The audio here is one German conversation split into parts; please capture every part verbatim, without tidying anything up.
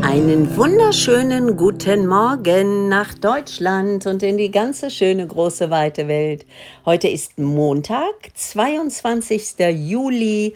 Einen wunderschönen guten Morgen nach Deutschland und in die ganze schöne große weite Welt. Heute ist Montag, zweiundzwanzigster Juli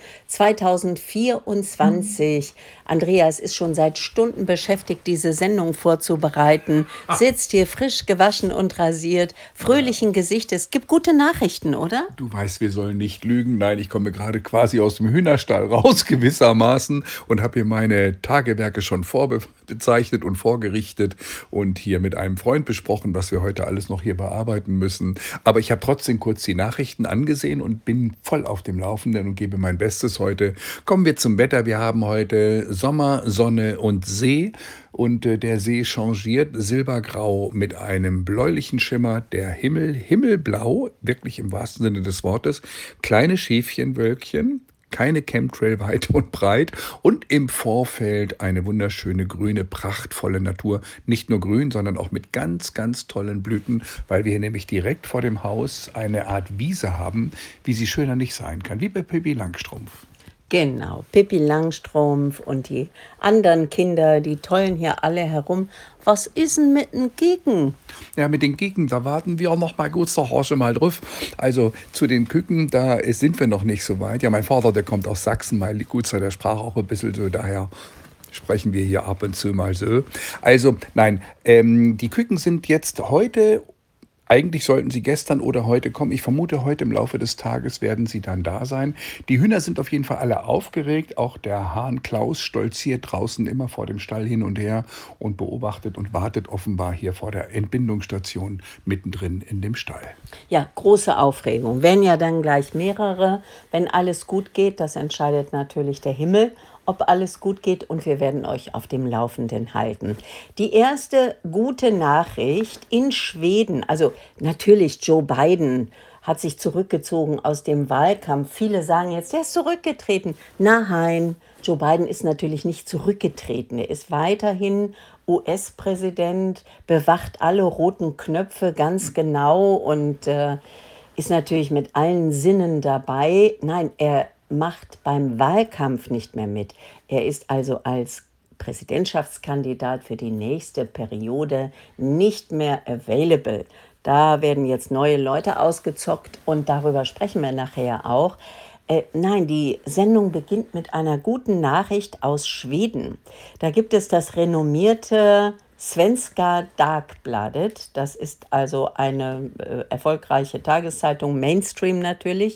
zweitausendvierundzwanzig. Andreas ist schon seit Stunden beschäftigt, diese Sendung vorzubereiten, sitzt hier frisch gewaschen und rasiert, fröhlichen Gesichtes. Gibt gute Nachrichten, oder? Du weißt, wir sollen nicht lügen. Nein, ich komme gerade quasi aus dem Hühnerstall raus, gewissermaßen, und habe hier meine Tagewerke schon vorbezeichnet und vorgerichtet und hier mit einem Freund besprochen, was wir heute alles noch hier bearbeiten müssen. Aber ich habe trotzdem kurz die Nachrichten angesehen und bin voll auf dem Laufenden und gebe mein Bestes heute. Kommen wir zum Wetter. Wir haben heute Sommer, Sonne und See. Und äh, der See changiert silbergrau mit einem bläulichen Schimmer, der Himmel himmelblau, wirklich im wahrsten Sinne des Wortes, kleine Schäfchenwölkchen, keine Chemtrail weit und breit und im Vorfeld eine wunderschöne grüne, prachtvolle Natur. Nicht nur grün, sondern auch mit ganz, ganz tollen Blüten, weil wir hier nämlich direkt vor dem Haus eine Art Wiese haben, wie sie schöner nicht sein kann, wie bei Pippi Langstrumpf. Genau, Pippi Langstrumpf und die anderen Kinder, die tollen hier alle herum. Was ist denn mit den Gegen? Ja, mit den Küken, da warten wir noch mal kurz, da horche mal drauf. Also zu den Küken, da sind wir noch nicht so weit. Ja, mein Vater, der kommt aus Sachsen, mein Gutzer, der sprach auch ein bisschen so, daher sprechen wir hier ab und zu mal so. Also, nein, ähm, die Küken sind jetzt heute. Eigentlich sollten sie gestern oder heute kommen. Ich vermute, heute im Laufe des Tages werden sie dann da sein. Die Hühner sind auf jeden Fall alle aufgeregt. Auch der Hahn Klaus stolziert draußen immer vor dem Stall hin und her und beobachtet und wartet offenbar hier vor der Entbindungsstation mittendrin in dem Stall. Ja, große Aufregung. Wenn ja dann gleich mehrere. Wenn alles gut geht, das entscheidet natürlich der Himmel, ob alles gut geht, und wir werden euch auf dem Laufenden halten. Die erste gute Nachricht in Schweden, also natürlich Joe Biden hat sich zurückgezogen aus dem Wahlkampf. Viele sagen jetzt, er ist zurückgetreten. Nein, Joe Biden ist natürlich nicht zurückgetreten. Er ist weiterhin U S-Präsident, bewacht alle roten Knöpfe ganz genau und äh, ist natürlich mit allen Sinnen dabei. Nein, er macht beim Wahlkampf nicht mehr mit. Er ist also als Präsidentschaftskandidat für die nächste Periode nicht mehr available. Da werden jetzt neue Leute ausgezockt und darüber sprechen wir nachher auch. Äh, nein, die Sendung beginnt mit einer guten Nachricht aus Schweden. Da gibt es das renommierte Svenska Dagbladet. Das ist also eine äh, erfolgreiche Tageszeitung, Mainstream natürlich.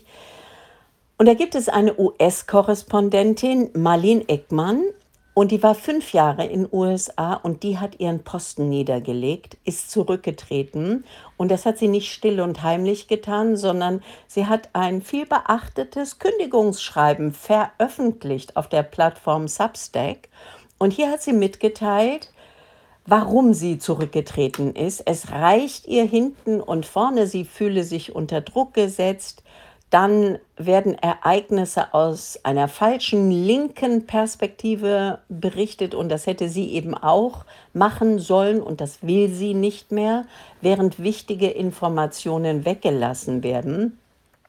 Und da gibt es eine U S-Korrespondentin, Marlene Ekman, und die war fünf Jahre in den U S A und die hat ihren Posten niedergelegt, ist zurückgetreten. Und das hat sie nicht still und heimlich getan, sondern sie hat ein viel beachtetes Kündigungsschreiben veröffentlicht auf der Plattform Substack. Und hier hat sie mitgeteilt, warum sie zurückgetreten ist. Es reicht ihr hinten und vorne, sie fühle sich unter Druck gesetzt. Dann werden Ereignisse aus einer falschen linken Perspektive berichtet und das hätte sie eben auch machen sollen und das will sie nicht mehr, während wichtige Informationen weggelassen werden.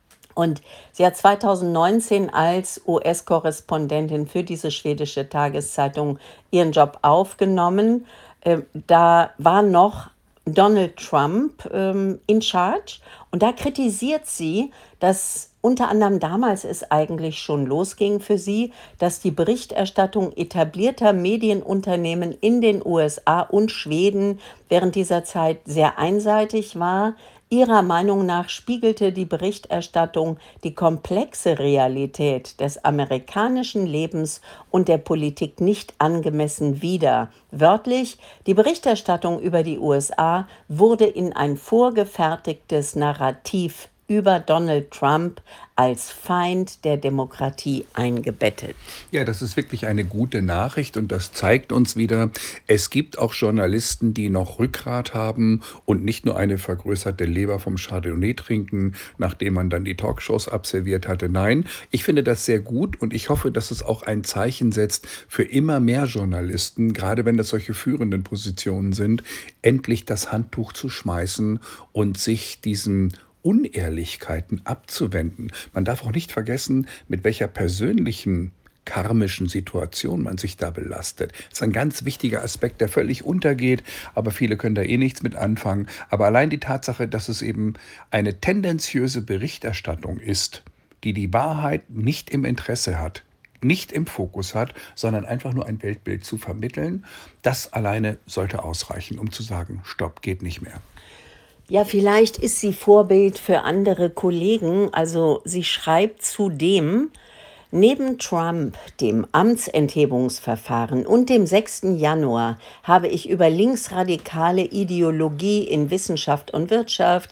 Und sie hat zweitausendneunzehn als U S-Korrespondentin für diese schwedische Tageszeitung ihren Job aufgenommen. Ähm, da war noch Donald Trump ähm, in charge und da kritisiert sie, dass unter anderem damals es eigentlich schon losging für sie, dass die Berichterstattung etablierter Medienunternehmen in den U S A und Schweden während dieser Zeit sehr einseitig war. Ihrer Meinung nach spiegelte die Berichterstattung die komplexe Realität des amerikanischen Lebens und der Politik nicht angemessen wider. Wörtlich, die Berichterstattung über die U S A wurde in ein vorgefertigtes Narrativ über Donald Trump als Feind der Demokratie eingebettet. Ja, das ist wirklich eine gute Nachricht und das zeigt uns wieder, es gibt auch Journalisten, die noch Rückgrat haben und nicht nur eine vergrößerte Leber vom Chardonnay trinken, nachdem man dann die Talkshows absolviert hatte. Nein, ich finde das sehr gut und ich hoffe, dass es auch ein Zeichen setzt für immer mehr Journalisten, gerade wenn das solche führenden Positionen sind, endlich das Handtuch zu schmeißen und sich diesen Unehrlichkeiten abzuwenden. Man darf auch nicht vergessen, mit welcher persönlichen karmischen Situation man sich da belastet. Das ist ein ganz wichtiger Aspekt, der völlig untergeht, aber viele können da eh nichts mit anfangen. Aber allein die Tatsache, dass es eben eine tendenziöse Berichterstattung ist, die die Wahrheit nicht im Interesse hat, nicht im Fokus hat, sondern einfach nur ein Weltbild zu vermitteln, das alleine sollte ausreichen, um zu sagen, stopp, geht nicht mehr. Ja, vielleicht ist sie Vorbild für andere Kollegen. Also sie schreibt zudem, neben Trump, dem Amtsenthebungsverfahren und dem sechsten Januar habe ich über linksradikale Ideologie in Wissenschaft und Wirtschaft,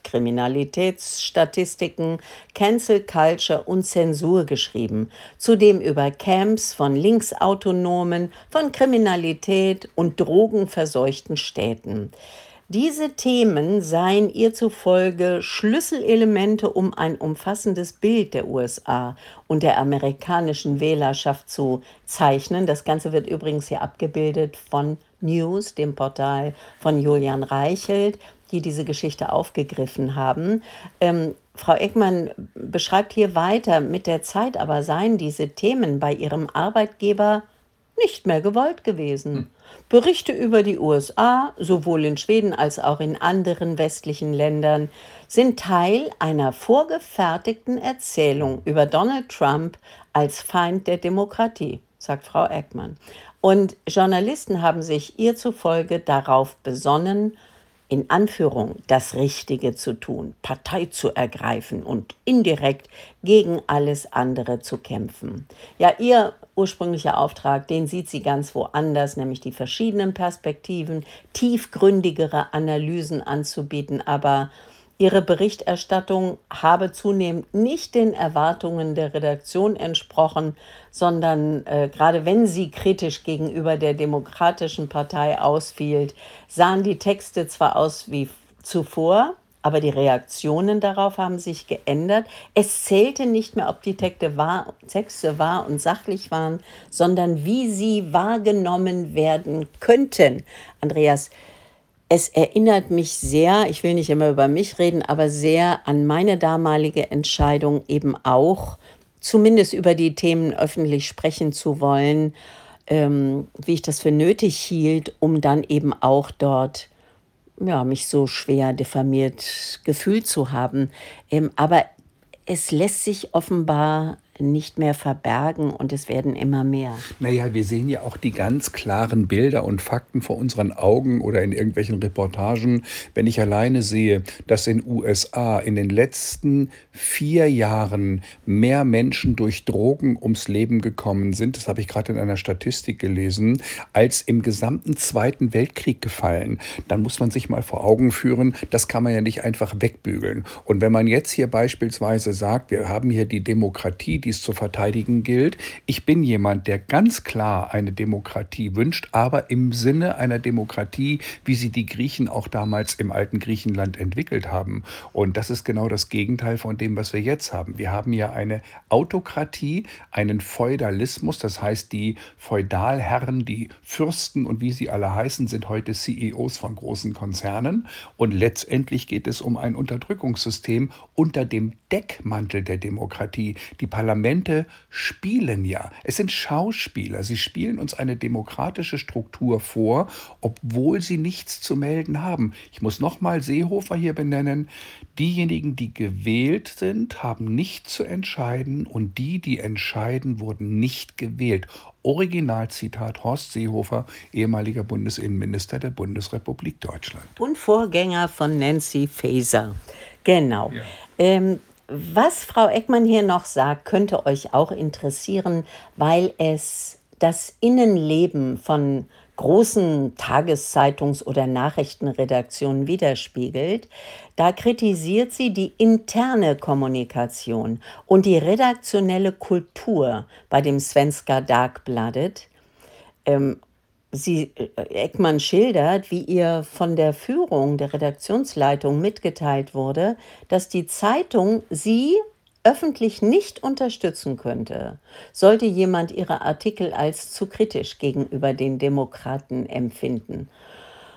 Kriminalitätsstatistiken, Cancel Culture und Zensur geschrieben. Zudem über Camps von Linksautonomen, von Kriminalität und drogenverseuchten Städten. Diese Themen seien ihr zufolge Schlüsselelemente, um ein umfassendes Bild der U S A und der amerikanischen Wählerschaft zu zeichnen. Das Ganze wird übrigens hier abgebildet von News, dem Portal von Julian Reichelt, die diese Geschichte aufgegriffen haben. Ähm, Frau Eckmann beschreibt hier weiter, mit der Zeit aber seien diese Themen bei ihrem Arbeitgeber nicht mehr gewollt gewesen. Berichte über die U S A, sowohl in Schweden als auch in anderen westlichen Ländern, sind Teil einer vorgefertigten Erzählung über Donald Trump als Feind der Demokratie, sagt Frau Eckmann. Und Journalisten haben sich ihr zufolge darauf besonnen, in Anführung das Richtige zu tun, Partei zu ergreifen und indirekt gegen alles andere zu kämpfen. Ja, ihr ursprünglicher Auftrag, den sieht sie ganz woanders, nämlich die verschiedenen Perspektiven, tiefgründigere Analysen anzubieten, aber ihre Berichterstattung habe zunehmend nicht den Erwartungen der Redaktion entsprochen, sondern äh, gerade wenn sie kritisch gegenüber der Demokratischen Partei ausfiel, sahen die Texte zwar aus wie zuvor, aber die Reaktionen darauf haben sich geändert. Es zählte nicht mehr, ob die Texte wahr, Texte wahr und sachlich waren, sondern wie sie wahrgenommen werden könnten. Andreas, es erinnert mich sehr, ich will nicht immer über mich reden, aber sehr an meine damalige Entscheidung eben auch, zumindest über die Themen öffentlich sprechen zu wollen, ähm, wie ich das für nötig hielt, um dann eben auch dort ja, mich so schwer diffamiert gefühlt zu haben. Ähm, aber es lässt sich offenbar nicht mehr verbergen und es werden immer mehr. Naja, wir sehen ja auch die ganz klaren Bilder und Fakten vor unseren Augen oder in irgendwelchen Reportagen. Wenn ich alleine sehe, dass in U S A in den letzten vier Jahren mehr Menschen durch Drogen ums Leben gekommen sind, das habe ich gerade in einer Statistik gelesen, als im gesamten Zweiten Weltkrieg gefallen, dann muss man sich mal vor Augen führen, das kann man ja nicht einfach wegbügeln. Und wenn man jetzt hier beispielsweise sagt, wir haben hier die Demokratie, die es zu verteidigen gilt. Ich bin jemand, der ganz klar eine Demokratie wünscht, aber im Sinne einer Demokratie, wie sie die Griechen auch damals im alten Griechenland entwickelt haben. Und das ist genau das Gegenteil von dem, was wir jetzt haben. Wir haben ja eine Autokratie, einen Feudalismus, das heißt, die Feudalherren, die Fürsten und wie sie alle heißen, sind heute C E Os von großen Konzernen. Und letztendlich geht es um ein Unterdrückungssystem unter dem Deckmantel der Demokratie. Die Parlamente spielen ja. Es sind Schauspieler. Sie spielen uns eine demokratische Struktur vor, obwohl sie nichts zu melden haben. Ich muss nochmal Seehofer hier benennen. Diejenigen, die gewählt sind, haben nicht zu entscheiden und die, die entscheiden, wurden nicht gewählt. Originalzitat Horst Seehofer, ehemaliger Bundesinnenminister der Bundesrepublik Deutschland. Und Vorgänger von Nancy Faeser. Genau. Ja. Ähm, was Frau Eckmann hier noch sagt, könnte euch auch interessieren, weil es das Innenleben von großen Tageszeitungs- oder Nachrichtenredaktionen widerspiegelt. Da kritisiert sie die interne Kommunikation und die redaktionelle Kultur bei dem Svenska Dagbladet. Ähm, Sie, äh, Eckmann schildert, wie ihr von der Führung der Redaktionsleitung mitgeteilt wurde, dass die Zeitung sie öffentlich nicht unterstützen könnte, sollte jemand ihre Artikel als zu kritisch gegenüber den Demokraten empfinden.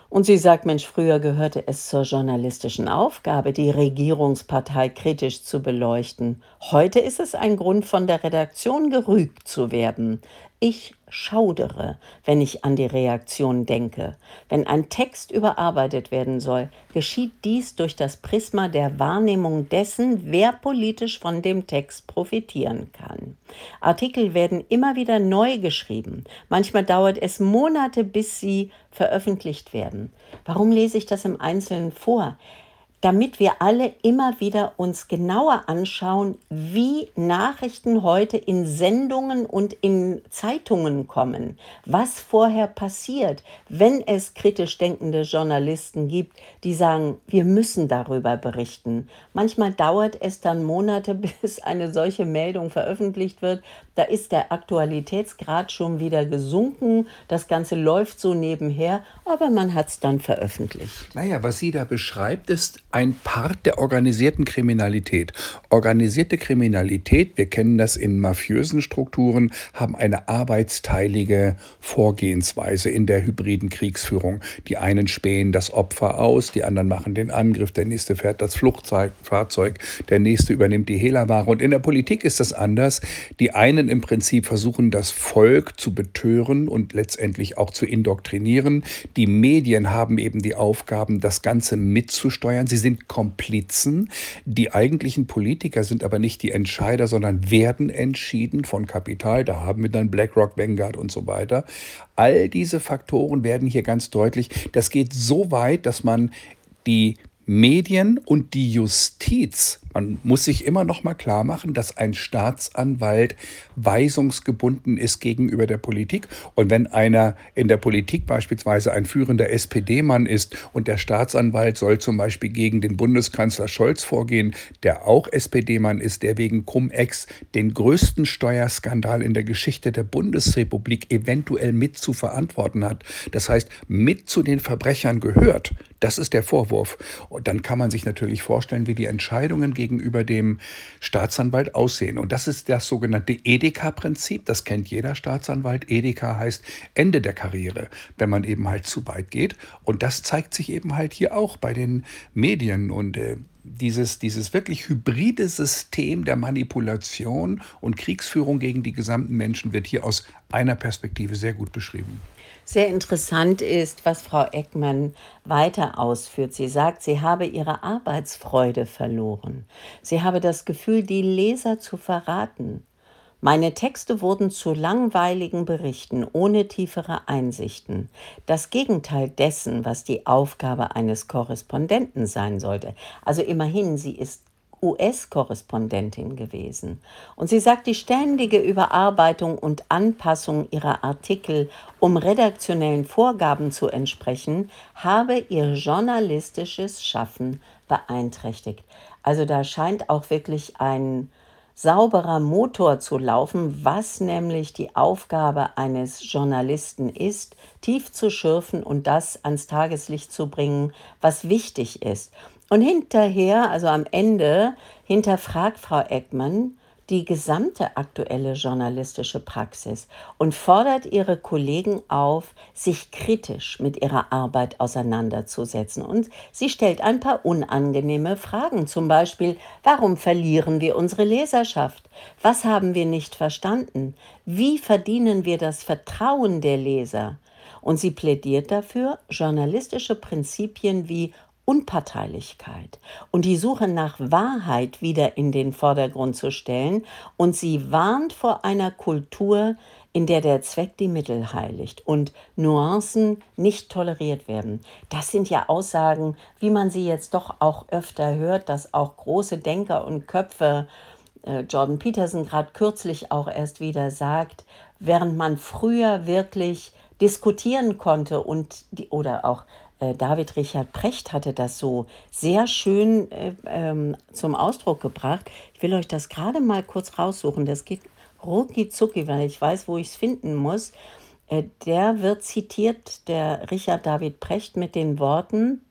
Und sie sagt, Mensch, früher gehörte es zur journalistischen Aufgabe, die Regierungspartei kritisch zu beleuchten. Heute ist es ein Grund, von der Redaktion gerügt zu werden. Ich schaudere, wenn ich an die Reaktion denke. Wenn ein Text überarbeitet werden soll, geschieht dies durch das Prisma der Wahrnehmung dessen, wer politisch von dem Text profitieren kann. Artikel werden immer wieder neu geschrieben. Manchmal dauert es Monate, bis sie veröffentlicht werden. Warum lese ich das im Einzelnen vor? Damit wir alle immer wieder uns genauer anschauen, wie Nachrichten heute in Sendungen und in Zeitungen kommen, was vorher passiert, wenn es kritisch denkende Journalisten gibt, die sagen, wir müssen darüber berichten. Manchmal dauert es dann Monate, bis eine solche Meldung veröffentlicht wird. Da ist der Aktualitätsgrad schon wieder gesunken, das Ganze läuft so nebenher, aber man hat es dann veröffentlicht. Naja, was sie da beschreibt, ist ein Part der organisierten Kriminalität. Organisierte Kriminalität, wir kennen das in mafiösen Strukturen, haben eine arbeitsteilige Vorgehensweise in der hybriden Kriegsführung. Die einen spähen das Opfer aus, die anderen machen den Angriff, der nächste fährt das Fluchtfahrzeug, der nächste übernimmt die Hehlerware. Und in der Politik ist das anders. Die einen im Prinzip versuchen, das Volk zu betören und letztendlich auch zu indoktrinieren. Die Medien haben eben die Aufgaben, das Ganze mitzusteuern. Sie sind Komplizen. Die eigentlichen Politiker sind aber nicht die Entscheider, sondern werden entschieden von Kapital. Da haben wir dann BlackRock, Vanguard und so weiter. All diese Faktoren werden hier ganz deutlich. Das geht so weit, dass man die Medien und die Justiz, man muss sich immer noch mal klar machen, dass ein Staatsanwalt weisungsgebunden ist gegenüber der Politik. Und wenn einer in der Politik beispielsweise ein führender S P D-Mann ist und der Staatsanwalt soll zum Beispiel gegen den Bundeskanzler Scholz vorgehen, der auch S P D-Mann ist, der wegen Cum-Ex den größten Steuerskandal in der Geschichte der Bundesrepublik eventuell mit zu verantworten hat, das heißt mit zu den Verbrechern gehört, das ist der Vorwurf. Und dann kann man sich natürlich vorstellen, wie die Entscheidungen gegenüber dem Staatsanwalt aussehen. Und das ist das sogenannte Edeka-Prinzip. Das kennt jeder Staatsanwalt. Edeka heißt Ende der Karriere, wenn man eben halt zu weit geht. Und das zeigt sich eben halt hier auch bei den Medien. Und äh, dieses, dieses wirklich hybride System der Manipulation und Kriegsführung gegen die gesamten Menschen wird hier aus einer Perspektive sehr gut beschrieben. Sehr interessant ist, was Frau Eckmann weiter ausführt. Sie sagt, sie habe ihre Arbeitsfreude verloren. Sie habe das Gefühl, die Leser zu verraten. Meine Texte wurden zu langweiligen Berichten ohne tiefere Einsichten. Das Gegenteil dessen, was die Aufgabe eines Korrespondenten sein sollte. Also immerhin, sie ist U S-Korrespondentin gewesen. Und sie sagt, die ständige Überarbeitung und Anpassung ihrer Artikel, um redaktionellen Vorgaben zu entsprechen, habe ihr journalistisches Schaffen beeinträchtigt. Also da scheint auch wirklich ein sauberer Motor zu laufen, was nämlich die Aufgabe eines Journalisten ist, tief zu schürfen und das ans Tageslicht zu bringen, was wichtig ist. Und hinterher, also am Ende, hinterfragt Frau Eckmann die gesamte aktuelle journalistische Praxis und fordert ihre Kollegen auf, sich kritisch mit ihrer Arbeit auseinanderzusetzen. Und sie stellt ein paar unangenehme Fragen, zum Beispiel, warum verlieren wir unsere Leserschaft? Was haben wir nicht verstanden? Wie verdienen wir das Vertrauen der Leser? Und sie plädiert dafür, journalistische Prinzipien wie Unparteilichkeit und die Suche nach Wahrheit wieder in den Vordergrund zu stellen. Und sie warnt vor einer Kultur, in der der Zweck die Mittel heiligt und Nuancen nicht toleriert werden. Das sind ja Aussagen, wie man sie jetzt doch auch öfter hört, dass auch große Denker und Köpfe, äh, Jordan Peterson gerade kürzlich auch erst wieder sagt, während man früher wirklich diskutieren konnte und die, oder auch äh, David Richard Precht hatte das so sehr schön äh, ähm, zum Ausdruck gebracht. Ich will euch das gerade mal kurz raussuchen. Das geht rucki zucki, weil ich weiß, wo ich es finden muss. Äh, der wird zitiert, der Richard David Precht, mit den Worten: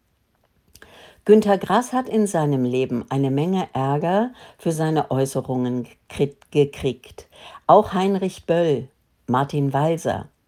Günter Grass hat in seinem Leben eine Menge Ärger für seine Äußerungen gekriegt. Auch Heinrich Böll, Martin Walser.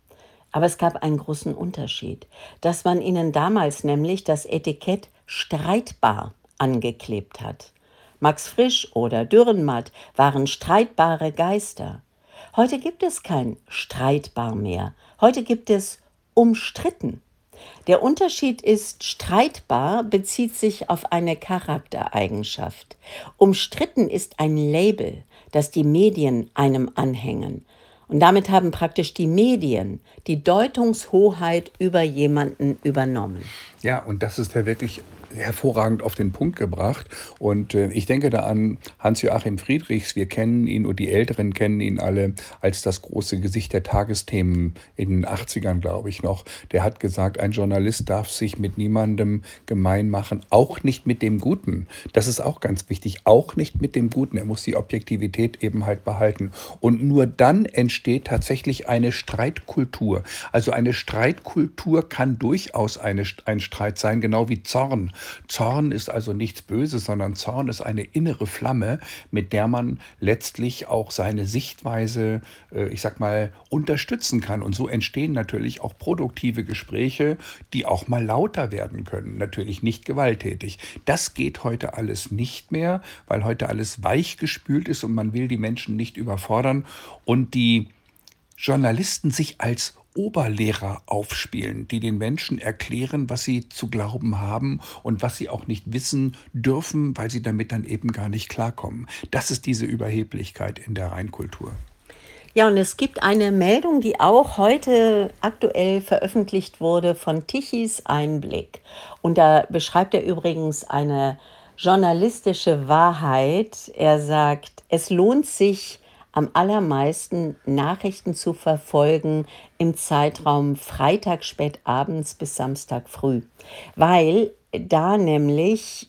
Aber es gab einen großen Unterschied, dass man ihnen damals nämlich das Etikett streitbar angeklebt hat. Max Frisch oder Dürrenmatt waren streitbare Geister. Heute gibt es kein streitbar mehr. Heute gibt es umstritten. Der Unterschied ist, streitbar bezieht sich auf eine Charaktereigenschaft. Umstritten ist ein Label, das die Medien einem anhängen. Und damit haben praktisch die Medien die Deutungshoheit über jemanden übernommen. Ja, und das ist ja wirklich hervorragend auf den Punkt gebracht. Und äh, ich denke da an Hans-Joachim Friedrichs. Wir kennen ihn und die Älteren kennen ihn alle als das große Gesicht der Tagesthemen in den achtzigern, glaube ich noch. Der hat gesagt, ein Journalist darf sich mit niemandem gemein machen, auch nicht mit dem Guten. Das ist auch ganz wichtig, auch nicht mit dem Guten. Er muss die Objektivität eben halt behalten. Und nur dann entsteht tatsächlich eine Streitkultur. Also eine Streitkultur kann durchaus eine, ein Streit sein, genau wie Zorn. Zorn ist also nichts Böses, sondern Zorn ist eine innere Flamme, mit der man letztlich auch seine Sichtweise, äh, ich sag mal, unterstützen kann. Und so entstehen natürlich auch produktive Gespräche, die auch mal lauter werden können. Natürlich nicht gewalttätig. Das geht heute alles nicht mehr, weil heute alles weichgespült ist und man will die Menschen nicht überfordern. Und die Journalisten sich als Oberlehrer aufspielen, die den Menschen erklären, was sie zu glauben haben und was sie auch nicht wissen dürfen, weil sie damit dann eben gar nicht klarkommen. Das ist diese Überheblichkeit in der Reinkultur. Ja, und es gibt eine Meldung, die auch heute aktuell veröffentlicht wurde von Tichys Einblick. Und da beschreibt er übrigens eine journalistische Wahrheit. Er sagt, es lohnt sich am allermeisten Nachrichten zu verfolgen im Zeitraum Freitag spät abends bis Samstag früh, weil da nämlich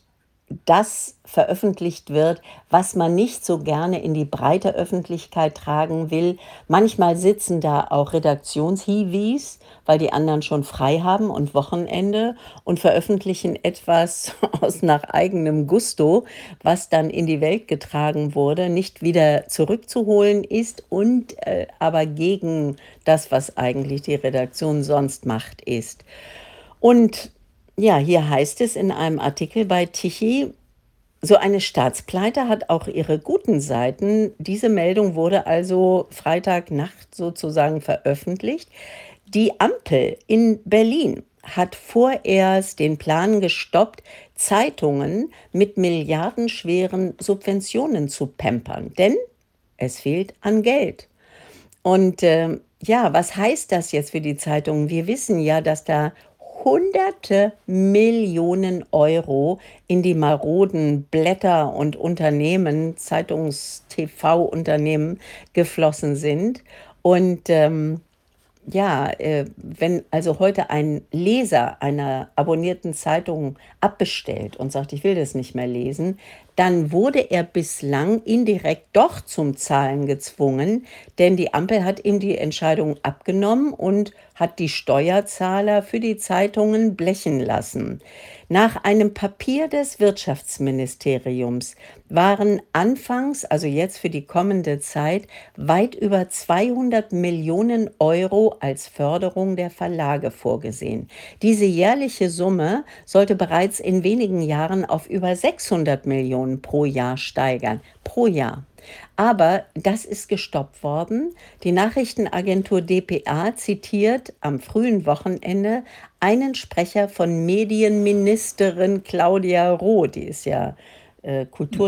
das veröffentlicht wird, was man nicht so gerne in die breite Öffentlichkeit tragen will. Manchmal sitzen da auch Redaktionshiwis, weil die anderen schon frei haben und Wochenende und veröffentlichen etwas aus nach eigenem Gusto, was dann in die Welt getragen wurde, nicht wieder zurückzuholen ist und äh, aber gegen das, was eigentlich die Redaktion sonst macht, ist. Und ja, hier heißt es in einem Artikel bei Tichy, so eine Staatspleite hat auch ihre guten Seiten. Diese Meldung wurde also Freitagnacht sozusagen veröffentlicht. Die Ampel in Berlin hat vorerst den Plan gestoppt, Zeitungen mit milliardenschweren Subventionen zu pampern, denn es fehlt an Geld. Und äh, ja, was heißt das jetzt für die Zeitungen? Wir wissen ja, dass da hunderte Millionen Euro in die maroden Blätter und Unternehmen, Zeitungs-T V-Unternehmen geflossen sind. Und ähm, ja, äh, wenn also heute ein Leser einer abonnierten Zeitung abbestellt und sagt, ich will das nicht mehr lesen, dann wurde er bislang indirekt doch zum Zahlen gezwungen, denn die Ampel hat ihm die Entscheidung abgenommen und hat die Steuerzahler für die Zeitungen blechen lassen. Nach einem Papier des Wirtschaftsministeriums waren anfangs, also jetzt für die kommende Zeit, weit über zweihundert Millionen Euro als Förderung der Verlage vorgesehen. Diese jährliche Summe sollte bereits in wenigen Jahren auf über sechshundert Millionen pro Jahr steigern. Pro Jahr. Aber das ist gestoppt worden. Die Nachrichtenagentur D P A zitiert am frühen Wochenende einen Sprecher von Medienministerin Claudia Roth, die ist ja äh,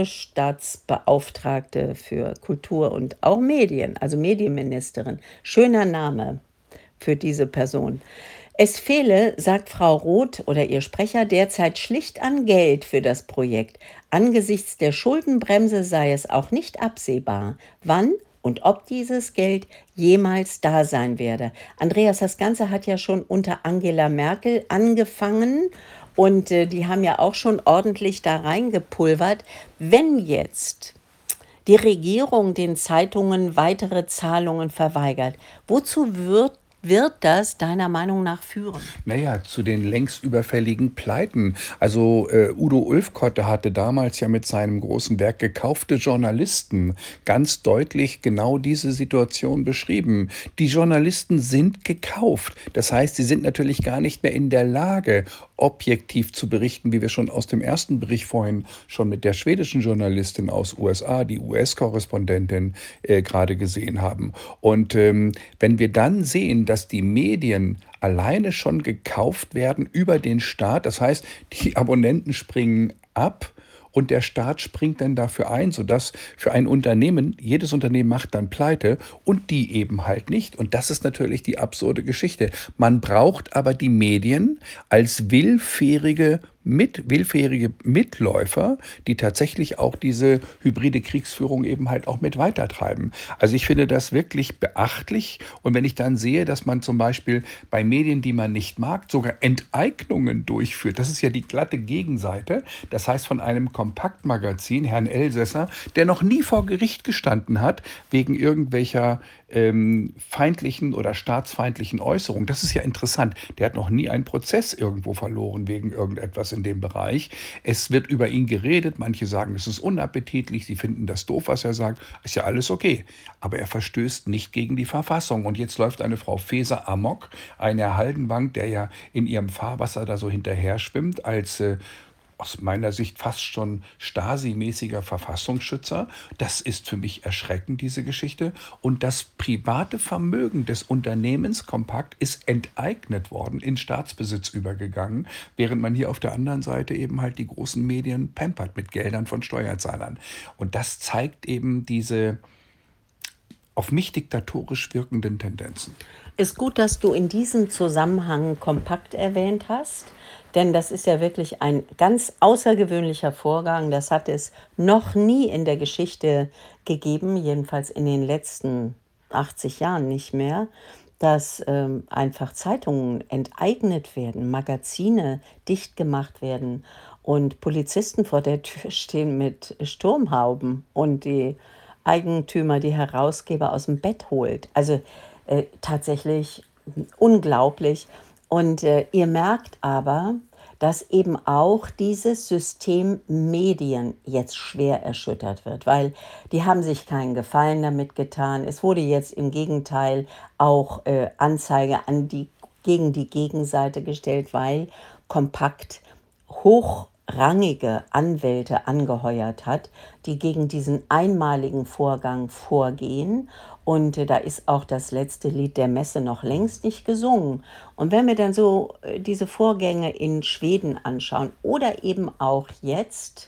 Kulturstaatsbeauftragte für Kultur und auch Medien, also Medienministerin. Schöner Name für diese Person. Es fehle, sagt Frau Roth oder ihr Sprecher, derzeit schlicht an Geld für das Projekt. Angesichts der Schuldenbremse sei es auch nicht absehbar, wann und ob dieses Geld jemals da sein werde. Andreas, das Ganze hat ja schon unter Angela Merkel angefangen und äh, die haben ja auch schon ordentlich da reingepulvert. Wenn jetzt die Regierung den Zeitungen weitere Zahlungen verweigert, wozu wird wird das deiner Meinung nach führen? Naja, zu den längst überfälligen Pleiten. Also äh, Udo Ulfkotte hatte damals ja mit seinem großen Werk Gekaufte Journalisten ganz deutlich genau diese Situation beschrieben. Die Journalisten sind gekauft. Das heißt, sie sind natürlich gar nicht mehr in der Lage, objektiv zu berichten, wie wir schon aus dem ersten Bericht vorhin schon mit der schwedischen Journalistin aus U S A, die U S-Korrespondentin, äh, gerade gesehen haben. Und ähm, wenn wir dann sehen, dass die Medien alleine schon gekauft werden über den Staat, das heißt, die Abonnenten springen ab und der Staat springt dann dafür ein, sodass für ein Unternehmen, jedes Unternehmen macht dann pleite und die eben halt nicht. Und das ist natürlich die absurde Geschichte. Man braucht aber die Medien als willfährige mit willfährige Mitläufer, die tatsächlich auch diese hybride Kriegsführung eben halt auch mit weitertreiben. Also ich finde das wirklich beachtlich. Und wenn ich dann sehe, dass man zum Beispiel bei Medien, die man nicht mag, sogar Enteignungen durchführt, das ist ja die glatte Gegenseite. Das heißt von einem Kompaktmagazin, Herrn Elsässer, der noch nie vor Gericht gestanden hat, wegen irgendwelcher ähm, feindlichen oder staatsfeindlichen Äußerungen. Das ist ja interessant. Der hat noch nie einen Prozess irgendwo verloren wegen irgendetwas in dem Bereich. Es wird über ihn geredet. Manche sagen, es ist unappetitlich. Sie finden das doof, was er sagt. Ist ja alles okay. Aber er verstößt nicht gegen die Verfassung. Und jetzt läuft eine Frau Faeser amok, eine Haldenwang, der ja in ihrem Fahrwasser da so hinterher schwimmt, als äh, aus meiner Sicht fast schon Stasi-mäßiger Verfassungsschützer. Das ist für mich erschreckend, diese Geschichte. Und das private Vermögen des Unternehmens Kompakt ist enteignet worden, in Staatsbesitz übergegangen, während man hier auf der anderen Seite eben halt die großen Medien pampert mit Geldern von Steuerzahlern. Und das zeigt eben diese auf mich diktatorisch wirkenden Tendenzen. Ist gut, dass du in diesem Zusammenhang Kompakt erwähnt hast, denn das ist ja wirklich ein ganz außergewöhnlicher Vorgang. Das hat es noch nie in der Geschichte gegeben, jedenfalls in den letzten achtzig Jahren nicht mehr, dass ähm, einfach Zeitungen enteignet werden, Magazine dicht gemacht werden und Polizisten vor der Tür stehen mit Sturmhauben und die Eigentümer, die Herausgeber aus dem Bett holt. Also äh, tatsächlich unglaublich. Und äh, ihr merkt aber, dass eben auch dieses System Medien jetzt schwer erschüttert wird, weil die haben sich keinen Gefallen damit getan. Es wurde jetzt im Gegenteil auch äh, Anzeige an die, gegen die Gegenseite gestellt, weil Kompakt hochrangige Anwälte angeheuert hat, die gegen diesen einmaligen Vorgang vorgehen. Und äh, da ist auch das letzte Lied der Messe noch längst nicht gesungen. Und wenn wir dann so äh, diese Vorgänge in Schweden anschauen oder eben auch jetzt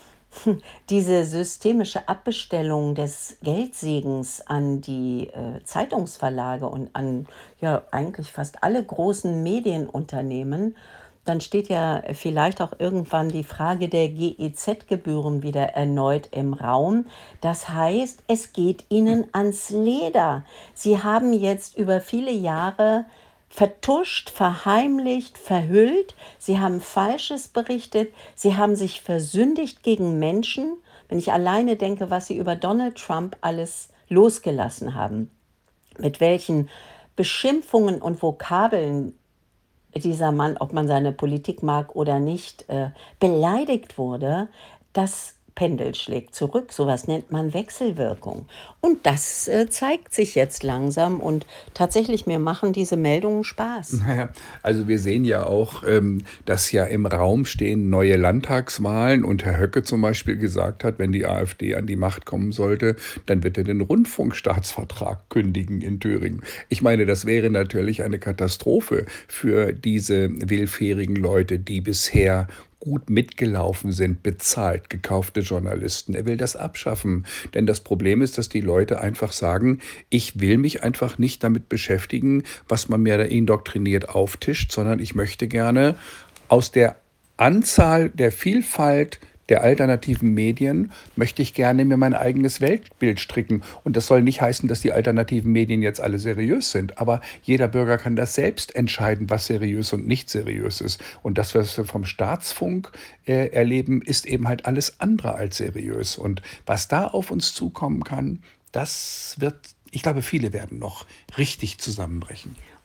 diese systemische Abbestellung des Geldsegens an die äh, Zeitungsverlage und an ja eigentlich fast alle großen Medienunternehmen, dann steht ja vielleicht auch irgendwann die Frage der G E Z-Gebühren wieder erneut im Raum. Das heißt, es geht ihnen ans Leder. Sie haben jetzt über viele Jahre vertuscht, verheimlicht, verhüllt. Sie haben Falsches berichtet. Sie haben sich versündigt gegen Menschen. Wenn ich alleine denke, was sie über Donald Trump alles losgelassen haben, mit welchen Beschimpfungen und Vokabeln dieser Mann, ob man seine Politik mag oder nicht, äh, beleidigt wurde, das Pendel schlägt zurück. Sowas nennt man Wechselwirkung. Und das äh, zeigt sich jetzt langsam. Und tatsächlich, mir machen diese Meldungen Spaß. Naja, also wir sehen ja auch, ähm, dass ja im Raum stehen neue Landtagswahlen und Herr Höcke zum Beispiel gesagt hat, wenn die AfD an die Macht kommen sollte, dann wird er den Rundfunkstaatsvertrag kündigen in Thüringen. Ich meine, das wäre natürlich eine Katastrophe für diese willfährigen Leute, die bisher gut mitgelaufen sind, bezahlt, gekaufte Journalisten. Er will das abschaffen. Denn das Problem ist, dass die Leute einfach sagen, ich will mich einfach nicht damit beschäftigen, was man mir da indoktriniert auftischt, sondern ich möchte gerne aus der Anzahl der Vielfalt der alternativen Medien möchte ich gerne mir mein eigenes Weltbild stricken. Und das soll nicht heißen, dass die alternativen Medien jetzt alle seriös sind. Aber jeder Bürger kann das selbst entscheiden, was seriös und nicht seriös ist. Und das, was wir vom Staatsfunk äh, erleben, ist eben halt alles andere als seriös. Und was da auf uns zukommen kann, das wird, ich glaube, viele werden noch richtig zusammenbrechen.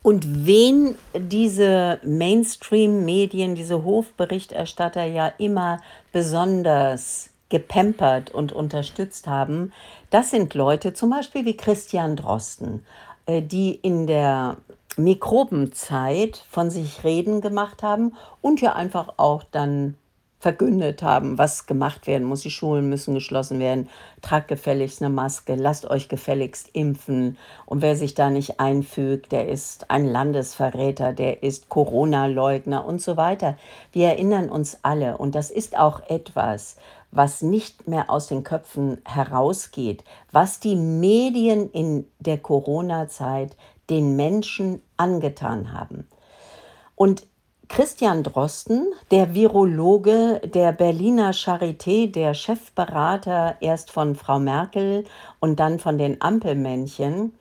Und wen diese Mainstream-Medien, diese Hofberichterstatter ja immer besonders gepampert und unterstützt haben, das sind Leute zum Beispiel wie Christian Drosten, äh, die in der Mikrobenzeit von sich reden gemacht haben und ja einfach auch dann verkündet haben, was gemacht werden muss. Die Schulen müssen geschlossen werden. Tragt gefälligst eine Maske, lasst euch gefälligst impfen. Und wer sich da nicht einfügt, der ist ein Landesverräter, der ist Corona-Leugner und so weiter. Wir erinnern uns alle. Und das ist auch etwas, was nicht mehr aus den Köpfen herausgeht, was die Medien in der Corona-Zeit den Menschen angetan haben. Und Christian Drosten, der Virologe der Berliner Charité, der Chefberater erst von Frau Merkel und dann von den Ampelmännchen,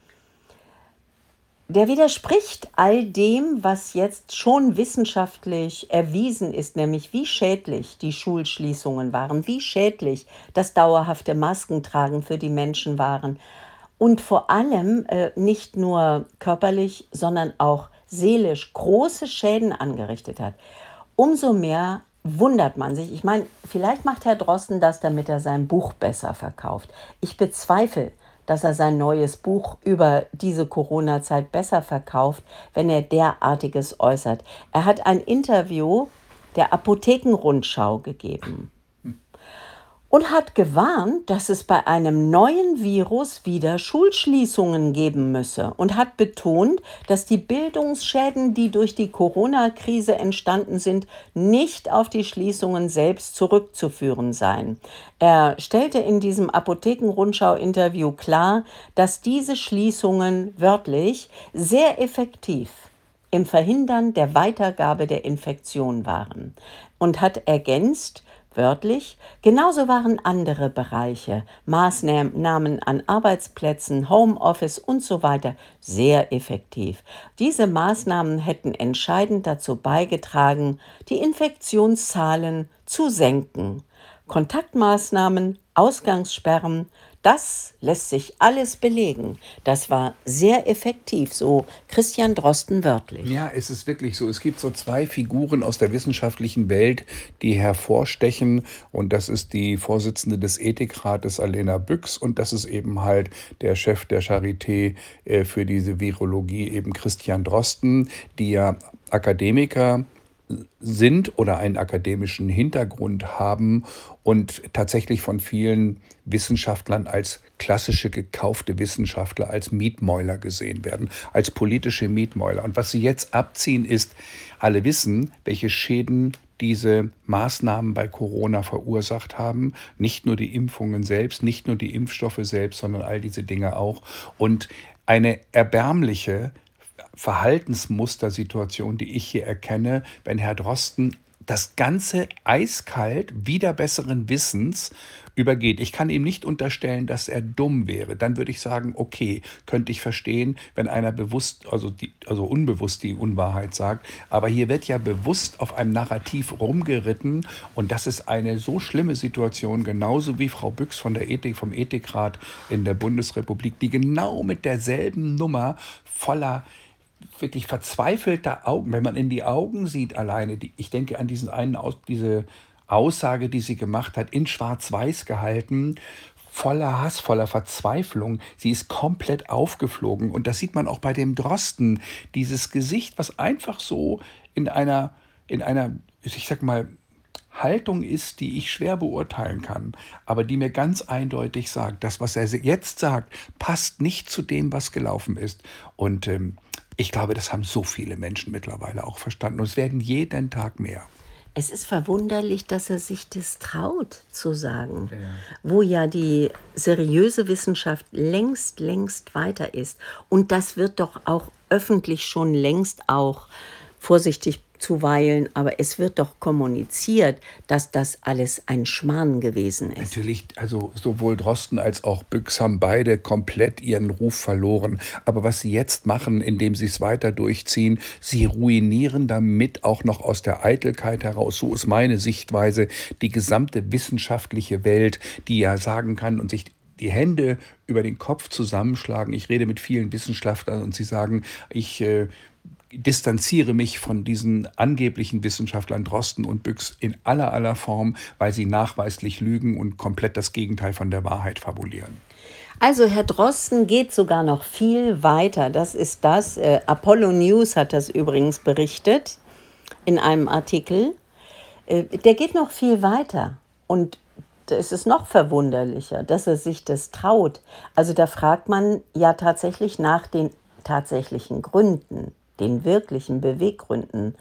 der widerspricht all dem, was jetzt schon wissenschaftlich erwiesen ist, nämlich wie schädlich die Schulschließungen waren, wie schädlich das dauerhafte Maskentragen für die Menschen waren und vor allem äh, nicht nur körperlich, sondern auch seelisch große Schäden angerichtet hat. Umso mehr wundert man sich. Ich meine, vielleicht macht Herr Drosten das, damit er sein Buch besser verkauft. Ich bezweifle, dass er sein neues Buch über diese Corona-Zeit besser verkauft, wenn er derartiges äußert. Er hat ein Interview der Apothekenrundschau gegeben und hat gewarnt, dass es bei einem neuen Virus wieder Schulschließungen geben müsse und hat betont, dass die Bildungsschäden, die durch die Corona-Krise entstanden sind, nicht auf die Schließungen selbst zurückzuführen seien. Er stellte in diesem Apothekenrundschau-Interview klar, dass diese Schließungen wörtlich sehr effektiv im Verhindern der Weitergabe der Infektion waren und hat ergänzt, wörtlich, genauso waren andere Bereiche, Maßnahmen an Arbeitsplätzen, Homeoffice und so weiter sehr effektiv. Diese Maßnahmen hätten entscheidend dazu beigetragen, die Infektionszahlen zu senken. Kontaktmaßnahmen, Ausgangssperren, das lässt sich alles belegen. Das war sehr effektiv, so Christian Drosten wörtlich. Ja, es ist wirklich so. Es gibt so zwei Figuren aus der wissenschaftlichen Welt, die hervorstechen. Und das ist die Vorsitzende des Ethikrates, Alena Büchs. Und das ist eben halt der Chef der Charité äh, für diese Virologie, eben Christian Drosten, die ja Akademiker sind oder einen akademischen Hintergrund haben und tatsächlich von vielen Wissenschaftlern als klassische gekaufte Wissenschaftler, als Mietmäuler gesehen werden, als politische Mietmäuler. Und was sie jetzt abziehen ist, alle wissen, welche Schäden diese Maßnahmen bei Corona verursacht haben. Nicht nur die Impfungen selbst, nicht nur die Impfstoffe selbst, sondern all diese Dinge auch. Und eine erbärmliche Verhaltensmustersituation, die ich hier erkenne, wenn Herr Drosten das Ganze eiskalt, wider besseren Wissens übergeht. Ich kann ihm nicht unterstellen, dass er dumm wäre. Dann würde ich sagen, okay, könnte ich verstehen, wenn einer bewusst, also, die, also unbewusst die Unwahrheit sagt. Aber hier wird ja bewusst auf einem Narrativ rumgeritten und das ist eine so schlimme Situation, genauso wie Frau Büchs von der Ethik, vom Ethikrat in der Bundesrepublik, die genau mit derselben Nummer voller wirklich verzweifelter Augen, wenn man in die Augen sieht alleine, die, ich denke an diesen einen Aus, diese Aussage, die sie gemacht hat, in Schwarz-Weiß gehalten, voller Hass, voller Verzweiflung. Sie ist komplett aufgeflogen und das sieht man auch bei dem Drosten, dieses Gesicht, was einfach so in einer, in einer, ich sag mal, Haltung ist, die ich schwer beurteilen kann, aber die mir ganz eindeutig sagt, das, was er jetzt sagt, passt nicht zu dem, was gelaufen ist. Und ähm, ich glaube, das haben so viele Menschen mittlerweile auch verstanden und es werden jeden Tag mehr. Es ist verwunderlich, dass er sich das traut zu sagen, Ja. wo ja die seriöse Wissenschaft längst, längst weiter ist. Und das wird doch auch öffentlich schon längst auch vorsichtig zuweilen, aber es wird doch kommuniziert, dass das alles ein Schmarrn gewesen ist. Natürlich, also sowohl Drosten als auch Büchs haben beide komplett ihren Ruf verloren. Aber was sie jetzt machen, indem sie es weiter durchziehen, sie ruinieren damit auch noch aus der Eitelkeit heraus, so ist meine Sichtweise, die gesamte wissenschaftliche Welt, die ja sagen kann und sich die Hände über den Kopf zusammenschlagen. Ich rede mit vielen Wissenschaftlern und sie sagen, ich äh, distanziere mich von diesen angeblichen Wissenschaftlern Drosten und Büchs in aller aller Form, weil sie nachweislich lügen und komplett das Gegenteil von der Wahrheit fabulieren. Also Herr Drosten geht sogar noch viel weiter. Das ist das. Äh, Apollo News hat das übrigens berichtet in einem Artikel. Äh, der geht noch viel weiter. Und da ist es noch verwunderlicher, dass er sich das traut. Also da fragt man ja tatsächlich nach den tatsächlichen Gründen, den wirklichen Beweggründen.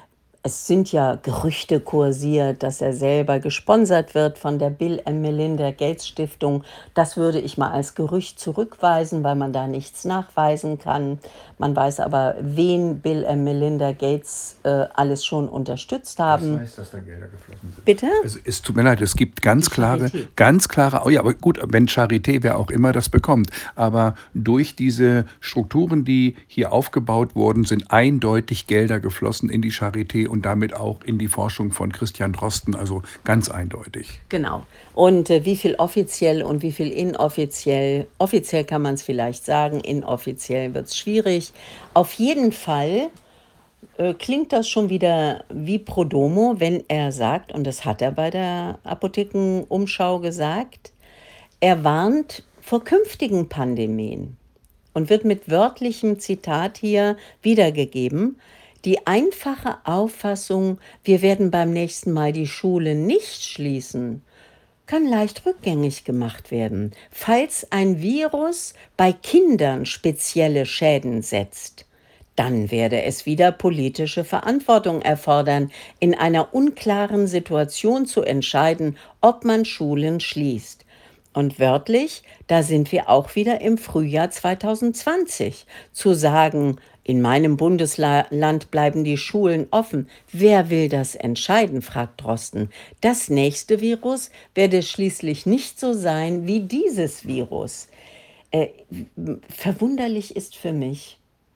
Es sind ja Gerüchte kursiert, dass er selber gesponsert wird von der Bill and Melinda Gates Stiftung. Das würde ich mal als Gerücht zurückweisen, weil man da nichts nachweisen kann. Man weiß aber, wen Bill and Melinda Gates äh, alles schon unterstützt haben. Ich weiß, dass da Gelder geflossen sind. Bitte? Also es tut mir leid, es gibt ganz Die klare, Charité. ganz klare, oh ja, aber gut, wenn Charité, wer auch immer das bekommt. Aber durch diese Strukturen, die hier aufgebaut wurden, sind eindeutig Gelder geflossen in die Charité und damit auch in die Forschung von Christian Drosten, also ganz eindeutig. Genau. Und äh, wie viel offiziell und wie viel inoffiziell? Offiziell kann man es vielleicht sagen, inoffiziell wird es schwierig. Auf jeden Fall äh, klingt das schon wieder wie pro domo, wenn er sagt, und das hat er bei der Apothekenumschau gesagt, er warnt vor künftigen Pandemien und wird mit wörtlichem Zitat hier wiedergegeben. Die einfache Auffassung, wir werden beim nächsten Mal die Schule nicht schließen, kann leicht rückgängig gemacht werden, falls ein Virus bei Kindern spezielle Schäden setzt. Dann werde es wieder politische Verantwortung erfordern, in einer unklaren Situation zu entscheiden, ob man Schulen schließt. Und wörtlich, da sind wir auch wieder im Frühjahr zwanzig zwanzig. Zu sagen, in meinem Bundesland bleiben die Schulen offen. Wer will das entscheiden, fragt Drosten. Das nächste Virus werde schließlich nicht so sein wie dieses Virus. Äh, verwunderlich ist für mich,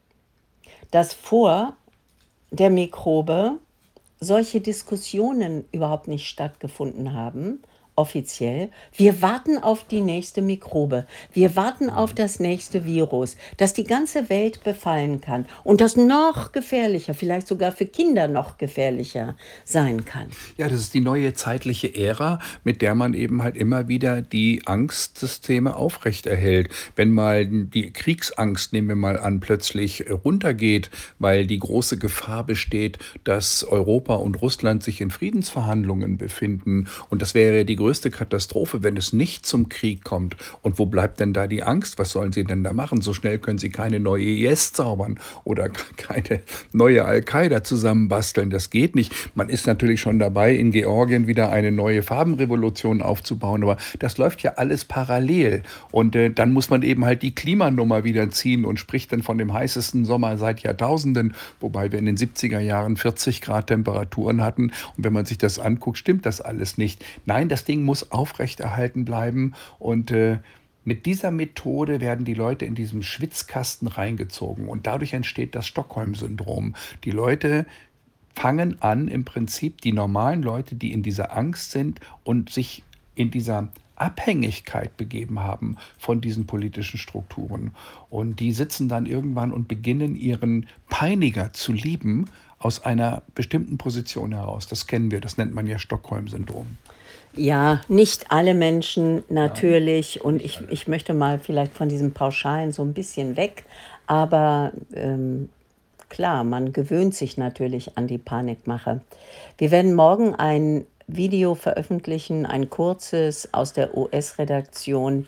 dass vor der Mikrobe solche Diskussionen überhaupt nicht stattgefunden haben, offiziell. Wir warten auf die nächste Mikrobe. Wir warten auf das nächste Virus, das die ganze Welt befallen kann und das noch gefährlicher, vielleicht sogar für Kinder noch gefährlicher sein kann. Ja, das ist die neue zeitliche Ära, mit der man eben halt immer wieder die Angstsysteme aufrechterhält. Wenn mal die Kriegsangst, nehmen wir mal an, plötzlich runtergeht, weil die große Gefahr besteht, dass Europa und Russland sich in Friedensverhandlungen befinden. Und das wäre die größte Katastrophe, wenn es nicht zum Krieg kommt. Und wo bleibt denn da die Angst? Was sollen sie denn da machen? So schnell können sie keine neue I S zaubern oder keine neue Al-Qaida zusammenbasteln. Das geht nicht. Man ist natürlich schon dabei, in Georgien wieder eine neue Farbenrevolution aufzubauen, aber das läuft ja alles parallel. Und äh, dann muss man eben halt die Klimanummer wieder ziehen und spricht dann von dem heißesten Sommer seit Jahrtausenden, wobei wir in den siebziger Jahren vierzig Grad Temperaturen hatten. Und wenn man sich das anguckt, stimmt das alles nicht. Nein, das Ding muss aufrechterhalten bleiben und äh, mit dieser Methode werden die Leute in diesem Schwitzkasten reingezogen und dadurch entsteht das Stockholm-Syndrom. Die Leute fangen an, im Prinzip die normalen Leute, die in dieser Angst sind und sich in dieser Abhängigkeit begeben haben von diesen politischen Strukturen. Und die sitzen dann irgendwann und beginnen ihren Peiniger zu lieben aus einer bestimmten Position heraus. Das kennen wir, das nennt man ja Stockholm-Syndrom. Ja, nicht alle Menschen natürlich. Und ich, ich möchte mal vielleicht von diesem Pauschalen so ein bisschen weg. Aber ähm, klar, man gewöhnt sich natürlich an die Panikmache. Wir werden morgen ein Video veröffentlichen, ein kurzes aus der U S-Redaktion.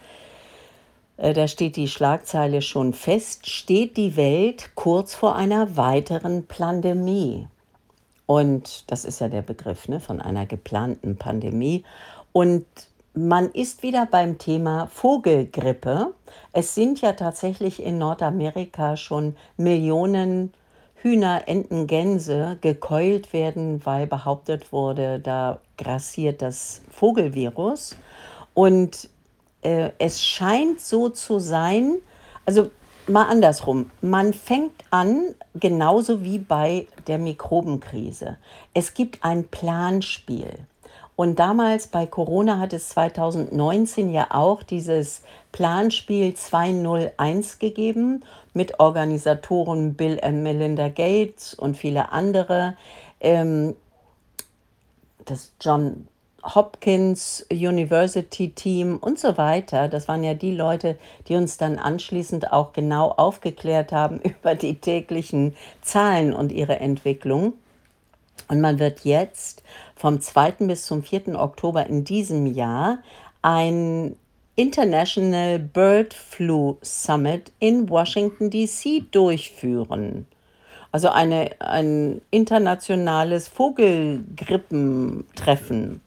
Äh, Da steht die Schlagzeile schon fest, steht die Welt kurz vor einer weiteren Pandemie. Und das ist ja der Begriff, ne, von einer geplanten Pandemie. Und man ist wieder beim Thema Vogelgrippe. Es sind ja tatsächlich in Nordamerika schon Millionen Hühner, Enten, Gänse gekeult werden, weil behauptet wurde, da grassiert das Vogelvirus. Und äh, es scheint so zu sein, also mal andersrum, man fängt an, genauso wie bei der Mikrobenkrise. Es gibt ein Planspiel. Und damals bei Corona hat es zweitausendneunzehn ja auch dieses Planspiel zweihunderteins gegeben mit Organisatoren Bill und Melinda Gates und viele andere. Ähm, das John Hopkins University Team und so weiter. Das waren ja die Leute, die uns dann anschließend auch genau aufgeklärt haben über die täglichen Zahlen und ihre Entwicklung. Und man wird jetzt vom zweiten bis zum vierten Oktober in diesem Jahr ein International Bird Flu Summit in Washington, D C durchführen. Also eine, ein internationales Vogelgrippentreffen,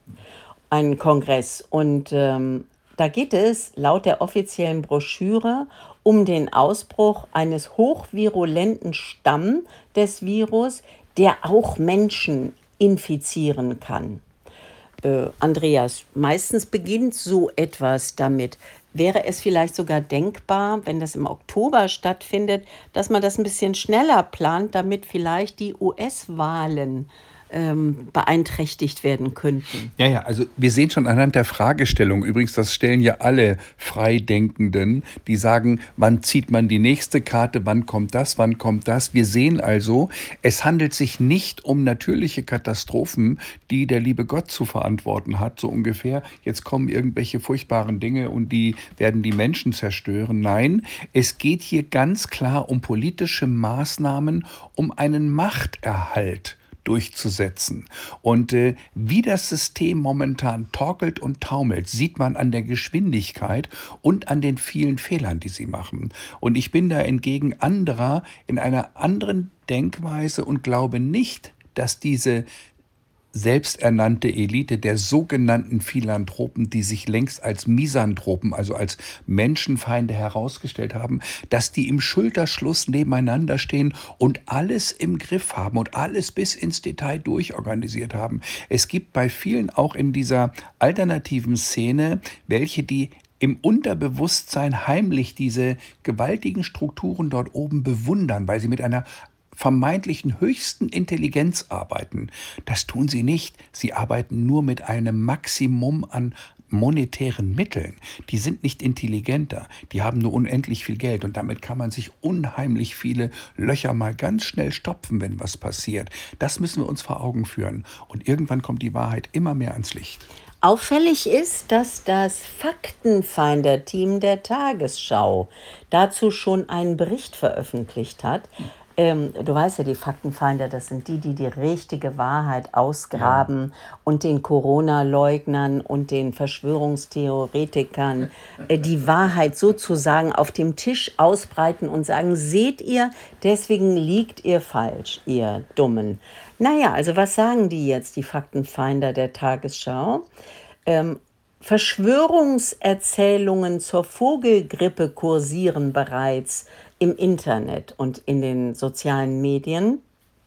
ein Kongress. Und ähm, da geht es laut der offiziellen Broschüre um den Ausbruch eines hochvirulenten Stamm des Virus, der auch Menschen infizieren kann. Äh, Andreas, meistens beginnt so etwas damit. Wäre es vielleicht sogar denkbar, wenn das im Oktober stattfindet, dass man das ein bisschen schneller plant, damit vielleicht die U S-Wahlen ähm, beeinträchtigt werden könnten? Ja, ja, also wir sehen schon anhand der Fragestellung, übrigens, das stellen ja alle Freidenkenden, die sagen, wann zieht man die nächste Karte, wann kommt das, wann kommt das. Wir sehen also, es handelt sich nicht um natürliche Katastrophen, die der liebe Gott zu verantworten hat, so ungefähr. Jetzt kommen irgendwelche furchtbaren Dinge und die werden die Menschen zerstören. Nein, es geht hier ganz klar um politische Maßnahmen, um einen Machterhalt durchzusetzen. Und äh, wie das System momentan torkelt und taumelt, sieht man an der Geschwindigkeit und an den vielen Fehlern, die sie machen. Und ich bin da entgegen anderer in einer anderen Denkweise und glaube nicht, dass diese selbsternannte Elite der sogenannten Philanthropen, die sich längst als Misanthropen, also als Menschenfeinde herausgestellt haben, dass die im Schulterschluss nebeneinander stehen und alles im Griff haben und alles bis ins Detail durchorganisiert haben. Es gibt bei vielen auch in dieser alternativen Szene welche, die im Unterbewusstsein heimlich diese gewaltigen Strukturen dort oben bewundern, weil sie mit einer vermeintlichen höchsten Intelligenz arbeiten. Das tun sie nicht. Sie arbeiten nur mit einem Maximum an monetären Mitteln. Die sind nicht intelligenter. Die haben nur unendlich viel Geld und damit kann man sich unheimlich viele Löcher mal ganz schnell stopfen, wenn was passiert. Das müssen wir uns vor Augen führen. Und irgendwann kommt die Wahrheit immer mehr ans Licht. Auffällig ist, dass das Faktenfinder-Team der Tagesschau dazu schon einen Bericht veröffentlicht hat. Ähm, du weißt ja, die Faktenfinder, das sind die, die die richtige Wahrheit ausgraben und den Corona-Leugnern und den Verschwörungstheoretikern äh, die Wahrheit sozusagen auf dem Tisch ausbreiten und sagen, seht ihr, deswegen liegt ihr falsch, ihr Dummen. Naja, also was sagen die jetzt, die Faktenfinder der Tagesschau? Ähm, Verschwörungserzählungen zur Vogelgrippe kursieren bereits im Internet und in den sozialen Medien.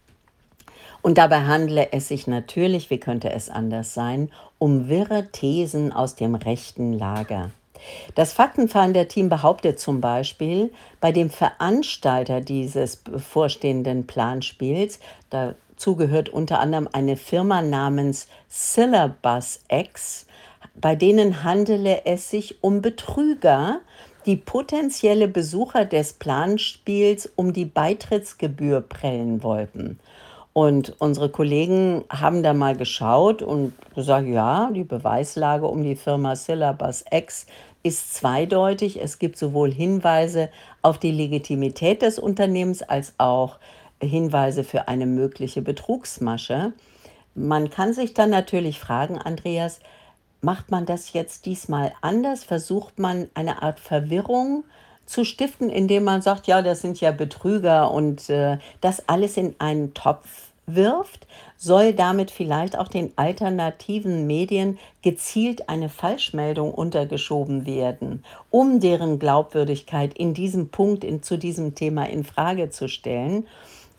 Und dabei handle es sich natürlich, wie könnte es anders sein, um wirre Thesen aus dem rechten Lager. Das Faktenfinder-Team behauptet zum Beispiel, bei dem Veranstalter dieses bevorstehenden Planspiels, dazu gehört unter anderem eine Firma namens Syllabus X, bei denen handele es sich um Betrüger, die potenzielle Besucher des Planspiels um die Beitrittsgebühr prellen wollten. Und unsere Kollegen haben da mal geschaut und gesagt, ja, die Beweislage um die Firma Syllabus X ist zweideutig. Es gibt sowohl Hinweise auf die Legitimität des Unternehmens als auch Hinweise für eine mögliche Betrugsmasche. Man kann sich dann natürlich fragen, Andreas, macht man das jetzt diesmal anders? Versucht man eine Art Verwirrung zu stiften, indem man sagt, ja, das sind ja Betrüger und äh, das alles in einen Topf wirft? Soll damit vielleicht auch den alternativen Medien gezielt eine Falschmeldung untergeschoben werden, um deren Glaubwürdigkeit in diesem Punkt in, zu diesem Thema in Frage zu stellen?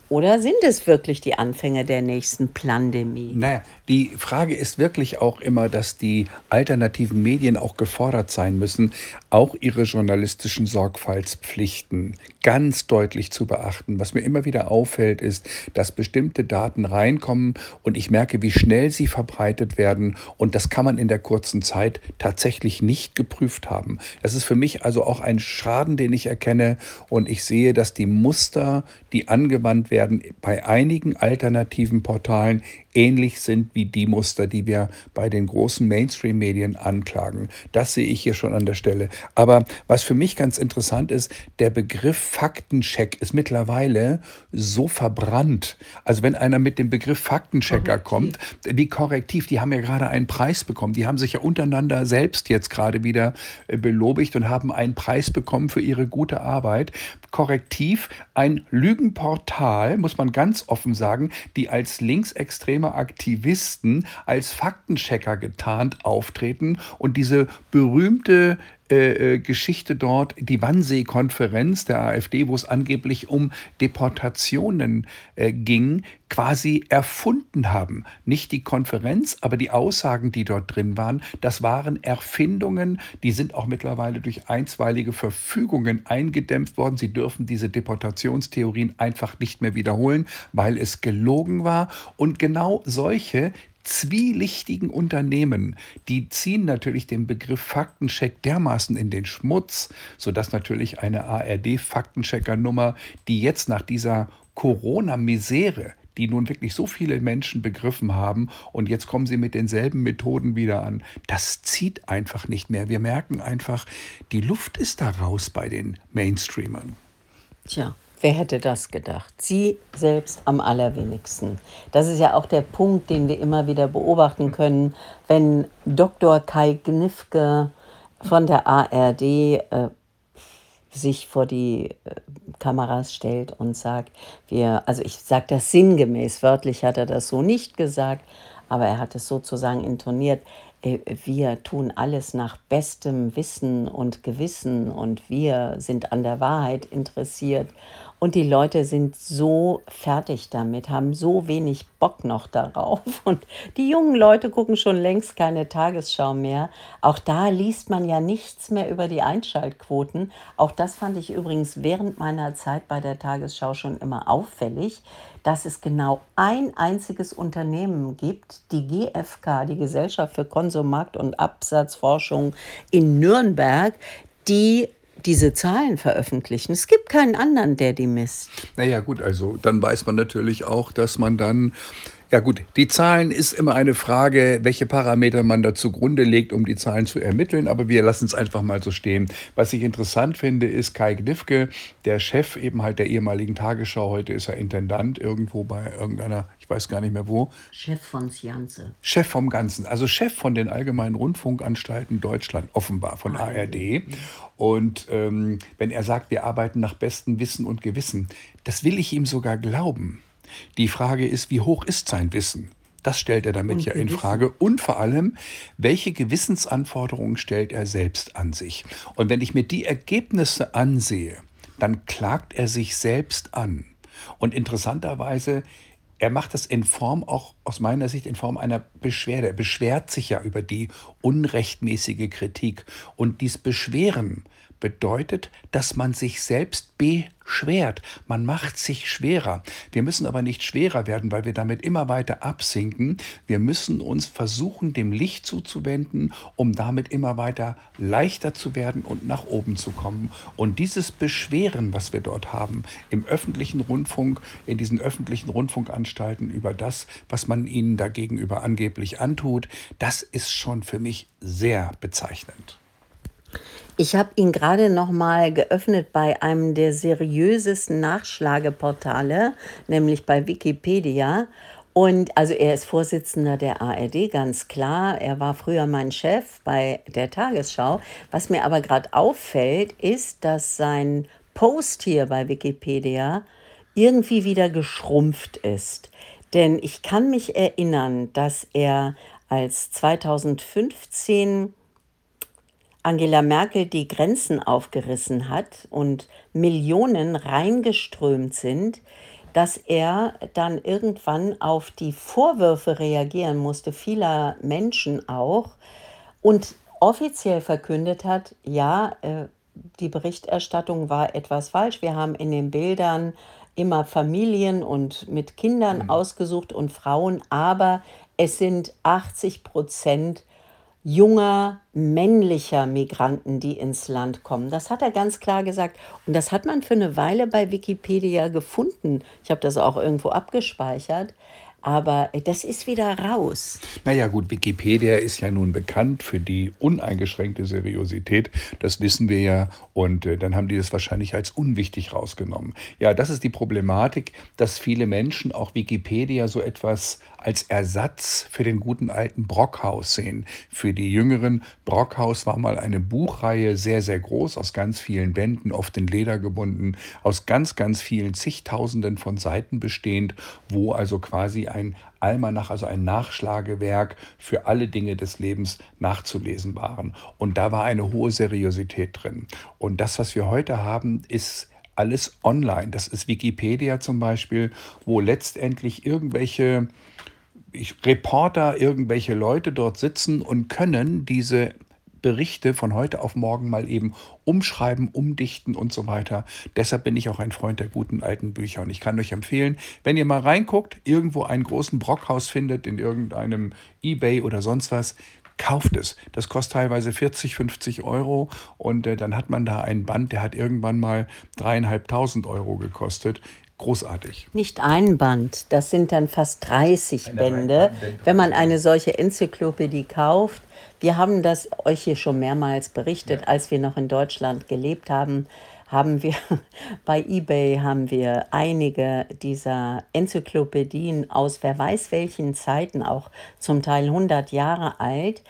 Oder sind es wirklich die Anfänge der nächsten Plandemie? Naja, die Frage ist wirklich auch immer, dass die alternativen Medien auch gefordert sein müssen, auch ihre journalistischen Sorgfaltspflichten ganz deutlich zu beachten. Was mir immer wieder auffällt, ist, dass bestimmte Daten reinkommen und ich merke, wie schnell sie verbreitet werden und das kann man in der kurzen Zeit tatsächlich nicht geprüft haben. Das ist für mich also auch ein Schaden, den ich erkenne und ich sehe, dass die Muster, die angewandt werden, bei einigen alternativen Portalen ähnlich sind wie die Muster, die wir bei den großen Mainstream-Medien anklagen. Das sehe ich hier schon an der Stelle. Aber was für mich ganz interessant ist, der Begriff Faktencheck ist mittlerweile so verbrannt. Also wenn einer mit dem Begriff Faktenchecker kommt, Korrektiv. wie korrektiv, die haben ja gerade einen Preis bekommen. Die haben sich ja untereinander selbst jetzt gerade wieder äh, belobigt und haben einen Preis bekommen für ihre gute Arbeit. Korrektiv, ein Lügenportal, muss man ganz offen sagen, die als linksextreme Aktivisten, als Faktenchecker getarnt auftreten und diese berühmte äh, äh, Geschichte dort, die Wannsee-Konferenz der AfD, wo es angeblich um Deportationen äh, ging, quasi erfunden haben. Nicht die Konferenz, aber die Aussagen, die dort drin waren, das waren Erfindungen, die sind auch mittlerweile durch einstweilige Verfügungen eingedämpft worden. Sie dürfen diese Deportationstheorien einfach nicht mehr wiederholen, weil es gelogen war. Und genau solche zwielichtigen Unternehmen, die ziehen natürlich den Begriff Faktencheck dermaßen in den Schmutz, sodass natürlich eine A R D-Faktenchecker-Nummer, die jetzt nach dieser Corona-Misere, die nun wirklich so viele Menschen begriffen haben und jetzt kommen sie mit denselben Methoden wieder an. Das zieht einfach nicht mehr. Wir merken einfach, die Luft ist da raus bei den Mainstreamern. Tja, wer hätte das gedacht? Sie selbst am allerwenigsten. Das ist ja auch der Punkt, den wir immer wieder beobachten können, wenn Doktor Kai Gniffke von der A R D äh, sich vor die äh, Kameras stellt und sagt, wir, also ich sage das sinngemäß, wörtlich hat er das so nicht gesagt, aber er hat es sozusagen intoniert. äh, Wir tun alles nach bestem Wissen und Gewissen und wir sind an der Wahrheit interessiert. Und die Leute sind so fertig damit, haben so wenig Bock noch darauf. Und die jungen Leute gucken schon längst keine Tagesschau mehr. Auch da liest man ja nichts mehr über die Einschaltquoten. Auch das fand ich übrigens während meiner Zeit bei der Tagesschau schon immer auffällig, dass es genau ein einziges Unternehmen gibt, die G F K, die Gesellschaft für Konsum, Markt- und Absatzforschung in Nürnberg, die diese Zahlen veröffentlichen. Es gibt keinen anderen, der die misst. Naja, gut, also dann weiß man natürlich auch, dass man dann, ja gut, die Zahlen ist immer eine Frage, welche Parameter man da zugrunde legt, um die Zahlen zu ermitteln, aber wir lassen es einfach mal so stehen. Was ich interessant finde, ist Kai Gniffke, der Chef eben halt der ehemaligen Tagesschau, heute ist er Intendant irgendwo bei irgendeiner, ich weiß gar nicht mehr wo, Chef von Scienze. Chef vom Ganzen, also Chef von den Allgemeinen Rundfunkanstalten Deutschland, offenbar von A R D. Und ähm, wenn er sagt, wir arbeiten nach bestem Wissen und Gewissen, das will ich ihm sogar glauben. Die Frage ist, wie hoch ist sein Wissen? Das stellt er damit Und ja in Gewissen. Frage. Und vor allem, welche Gewissensanforderungen stellt er selbst an sich? Und wenn ich mir die Ergebnisse ansehe, dann klagt er sich selbst an. Und interessanterweise, er macht das in Form auch aus meiner Sicht in Form einer Beschwerde. Er beschwert sich ja über die unrechtmäßige Kritik. Und dies Beschweren bedeutet, dass man sich selbst beschwert. Man macht sich schwerer. Wir müssen aber nicht schwerer werden, weil wir damit immer weiter absinken. Wir müssen uns versuchen, dem Licht zuzuwenden, um damit immer weiter leichter zu werden und nach oben zu kommen. Und dieses Beschweren, was wir dort haben, im öffentlichen Rundfunk, in diesen öffentlichen Rundfunkanstalten über das, was man ihnen dagegenüber angeblich antut, das ist schon für mich sehr bezeichnend. Ich habe ihn gerade noch mal geöffnet bei einem der seriösesten Nachschlageportale, nämlich bei Wikipedia. Und also er ist Vorsitzender der A R D, ganz klar. Er war früher mein Chef bei der Tagesschau. Was mir aber gerade auffällt, ist, dass sein Post hier bei Wikipedia irgendwie wieder geschrumpft ist. Denn ich kann mich erinnern, dass er als zweitausendfünfzehn Angela Merkel die Grenzen aufgerissen hat und Millionen reingeströmt sind, dass er dann irgendwann auf die Vorwürfe reagieren musste, vieler Menschen auch, und offiziell verkündet hat, ja, äh, die Berichterstattung war etwas falsch. Wir haben in den Bildern immer Familien und mit Kindern Mhm. ausgesucht und Frauen, aber es sind achtzig Prozent junger männlicher Migranten, die ins Land kommen. Das hat er ganz klar gesagt. Und das hat man für eine Weile bei Wikipedia gefunden. Ich habe das auch irgendwo abgespeichert, aber äh, das ist wieder raus. Naja gut, Wikipedia ist ja nun bekannt für die uneingeschränkte Seriosität, das wissen wir ja, und äh, dann haben die das wahrscheinlich als unwichtig rausgenommen. Ja, das ist die Problematik, dass viele Menschen auch Wikipedia so etwas als Ersatz für den guten alten Brockhaus sehen. Für die Jüngeren, Brockhaus war mal eine Buchreihe, sehr, sehr groß, aus ganz vielen Bänden, oft in Leder gebunden, aus ganz, ganz vielen zigtausenden von Seiten bestehend, wo also quasi ein Almanach, also ein Nachschlagewerk für alle Dinge des Lebens nachzulesen waren. Und da war eine hohe Seriosität drin. Und das, was wir heute haben, ist alles online. Das ist Wikipedia zum Beispiel, wo letztendlich irgendwelche ich, Reporter, irgendwelche Leute dort sitzen und können diese Berichte von heute auf morgen mal eben umschreiben, umdichten und so weiter. Deshalb bin ich auch ein Freund der guten alten Bücher. Und ich kann euch empfehlen, wenn ihr mal reinguckt, irgendwo einen großen Brockhaus findet, in irgendeinem eBay oder sonst was, kauft es. Das kostet teilweise vierzig, fünfzig Euro und äh, dann hat man da einen Band, der hat irgendwann mal dreieinhalbtausend Euro gekostet. Großartig. Nicht ein Band, das sind dann fast dreißig Eine Bände, Band- wenn man eine solche Enzyklopädie kauft. Wir haben das euch hier schon mehrmals berichtet, Ja. als wir noch in Deutschland gelebt haben, haben wir bei eBay haben wir einige dieser Enzyklopädien aus wer weiß welchen Zeiten, auch zum Teil hundert Jahre alt,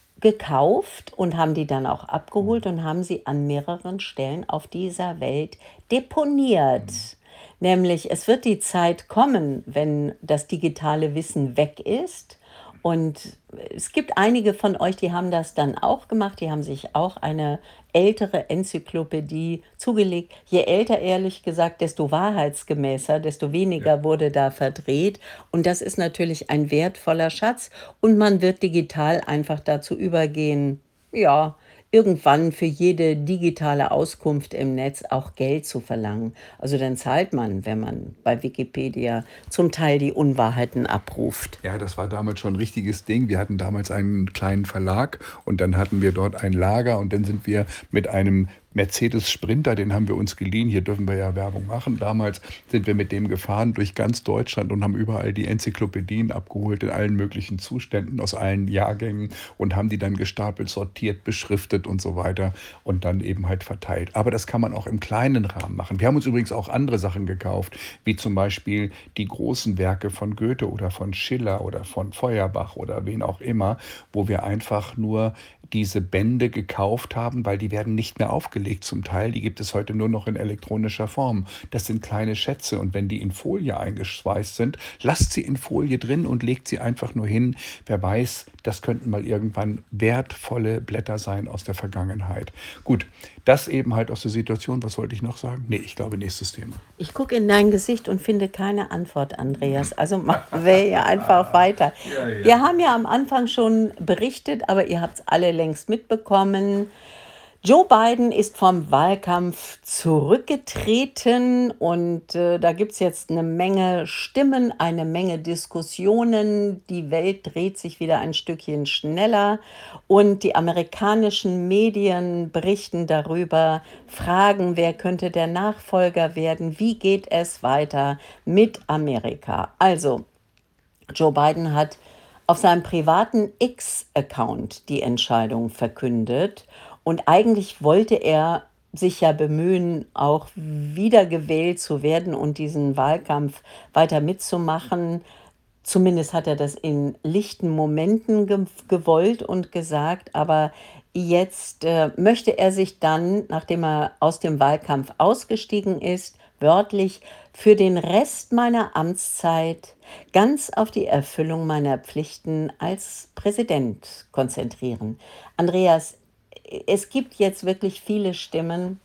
gekauft und haben die dann auch abgeholt und haben sie an mehreren Stellen auf dieser Welt deponiert. Nämlich, es wird die Zeit kommen, wenn das digitale Wissen weg ist. Und es gibt einige von euch, die haben das dann auch gemacht. Die haben sich auch eine ältere Enzyklopädie zugelegt. Je älter, ehrlich gesagt, desto wahrheitsgemäßer, desto weniger wurde da verdreht. Und das ist natürlich ein wertvoller Schatz. Und man wird digital einfach dazu übergehen, ja, irgendwann für jede digitale Auskunft im Netz auch Geld zu verlangen. Also dann zahlt man, wenn man bei Wikipedia zum Teil die Unwahrheiten abruft. Ja, das war damals schon ein richtiges Ding. Wir hatten damals einen kleinen Verlag und dann hatten wir dort ein Lager und dann sind wir mit einem Mercedes Sprinter, den haben wir uns geliehen. Hier dürfen wir ja Werbung machen. Damals sind wir mit dem gefahren durch ganz Deutschland und haben überall die Enzyklopädien abgeholt in allen möglichen Zuständen aus allen Jahrgängen und haben die dann gestapelt, sortiert, beschriftet und so weiter und dann eben halt verteilt. Aber das kann man auch im kleinen Rahmen machen. Wir haben uns übrigens auch andere Sachen gekauft, wie zum Beispiel die großen Werke von Goethe oder von Schiller oder von Feuerbach oder wen auch immer, wo wir einfach nur diese Bände gekauft haben, weil die werden nicht mehr aufgelegt zum Teil. Die gibt es heute nur noch in elektronischer Form. Das sind kleine Schätze und wenn die in Folie eingeschweißt sind, lasst sie in Folie drin und legt sie einfach nur hin. Wer weiß, das könnten mal irgendwann wertvolle Blätter sein aus der Vergangenheit. Gut, das eben halt aus der Situation. Was wollte ich noch sagen? Nee, ich glaube, nächstes Thema. Ich gucke in dein Gesicht und finde keine Antwort, Andreas. Also machen wir ja einfach weiter. Ja, ja. Wir haben ja am Anfang schon berichtet, aber ihr habt es alle längst mitbekommen. Joe Biden ist vom Wahlkampf zurückgetreten und äh, da gibt es jetzt eine Menge Stimmen, eine Menge Diskussionen. Die Welt dreht sich wieder ein Stückchen schneller und die amerikanischen Medien berichten darüber, fragen, wer könnte der Nachfolger werden, wie geht es weiter mit Amerika. Also, Joe Biden hat auf seinem privaten X-Account die Entscheidung verkündet. Und eigentlich wollte er sich ja bemühen, auch wiedergewählt zu werden und diesen Wahlkampf weiter mitzumachen. Zumindest hat er das in lichten Momenten ge gewollt und gesagt, aber jetzt äh, möchte er sich dann, nachdem er aus dem Wahlkampf ausgestiegen ist, wörtlich für den Rest meiner Amtszeit ganz auf die Erfüllung meiner Pflichten als Präsident konzentrieren. Andreas, es gibt jetzt wirklich viele Stimmen,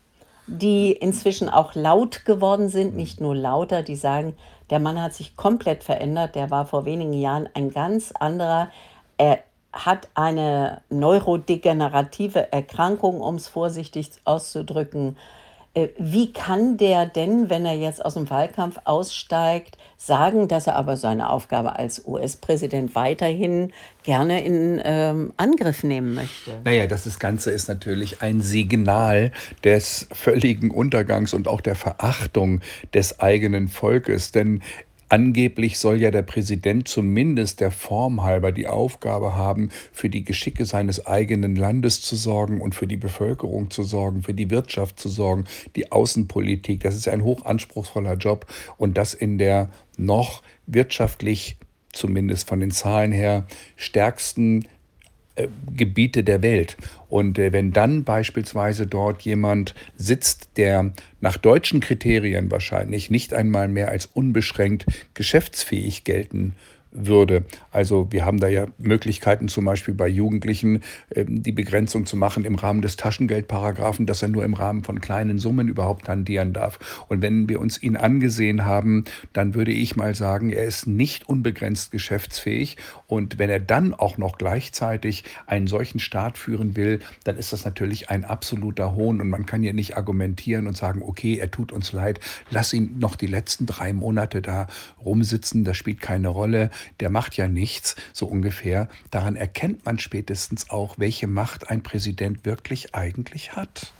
die inzwischen auch laut geworden sind, nicht nur lauter, die sagen, der Mann hat sich komplett verändert, der war vor wenigen Jahren ein ganz anderer. Er hat eine neurodegenerative Erkrankung, um es vorsichtig auszudrücken. Äh, wie kann der denn, wenn er jetzt aus dem Wahlkampf aussteigt, sagen, dass er aber seine Aufgabe als U S-Präsident weiterhin gerne in ähm, Angriff nehmen möchte? Naja, das Ganze ist natürlich ein Signal des völligen Untergangs und auch der Verachtung des eigenen Volkes. Denn angeblich soll ja der Präsident zumindest der Form halber die Aufgabe haben, für die Geschicke seines eigenen Landes zu sorgen und für die Bevölkerung zu sorgen, für die Wirtschaft zu sorgen, die Außenpolitik. Das ist ja ein hochanspruchsvoller Job und das in der noch wirtschaftlich, zumindest von den Zahlen her, stärksten äh, Gebiete der Welt. Und äh, wenn dann beispielsweise dort jemand sitzt, der nach deutschen Kriterien wahrscheinlich nicht einmal mehr als unbeschränkt geschäftsfähig gelten würde. Also wir haben da ja Möglichkeiten, zum Beispiel bei Jugendlichen ähm, die Begrenzung zu machen im Rahmen des Taschengeldparagraphen, dass er nur im Rahmen von kleinen Summen überhaupt hantieren darf. Und wenn wir uns ihn angesehen haben, dann würde ich mal sagen, er ist nicht unbegrenzt geschäftsfähig. Und wenn er dann auch noch gleichzeitig einen solchen Staat führen will, dann ist das natürlich ein absoluter Hohn. Und man kann ja nicht argumentieren und sagen, okay, er tut uns leid, lass ihn noch die letzten drei Monate da rumsitzen, das spielt keine Rolle. Der macht ja nichts, so ungefähr. Daran erkennt man spätestens auch, welche Macht ein Präsident wirklich eigentlich hat.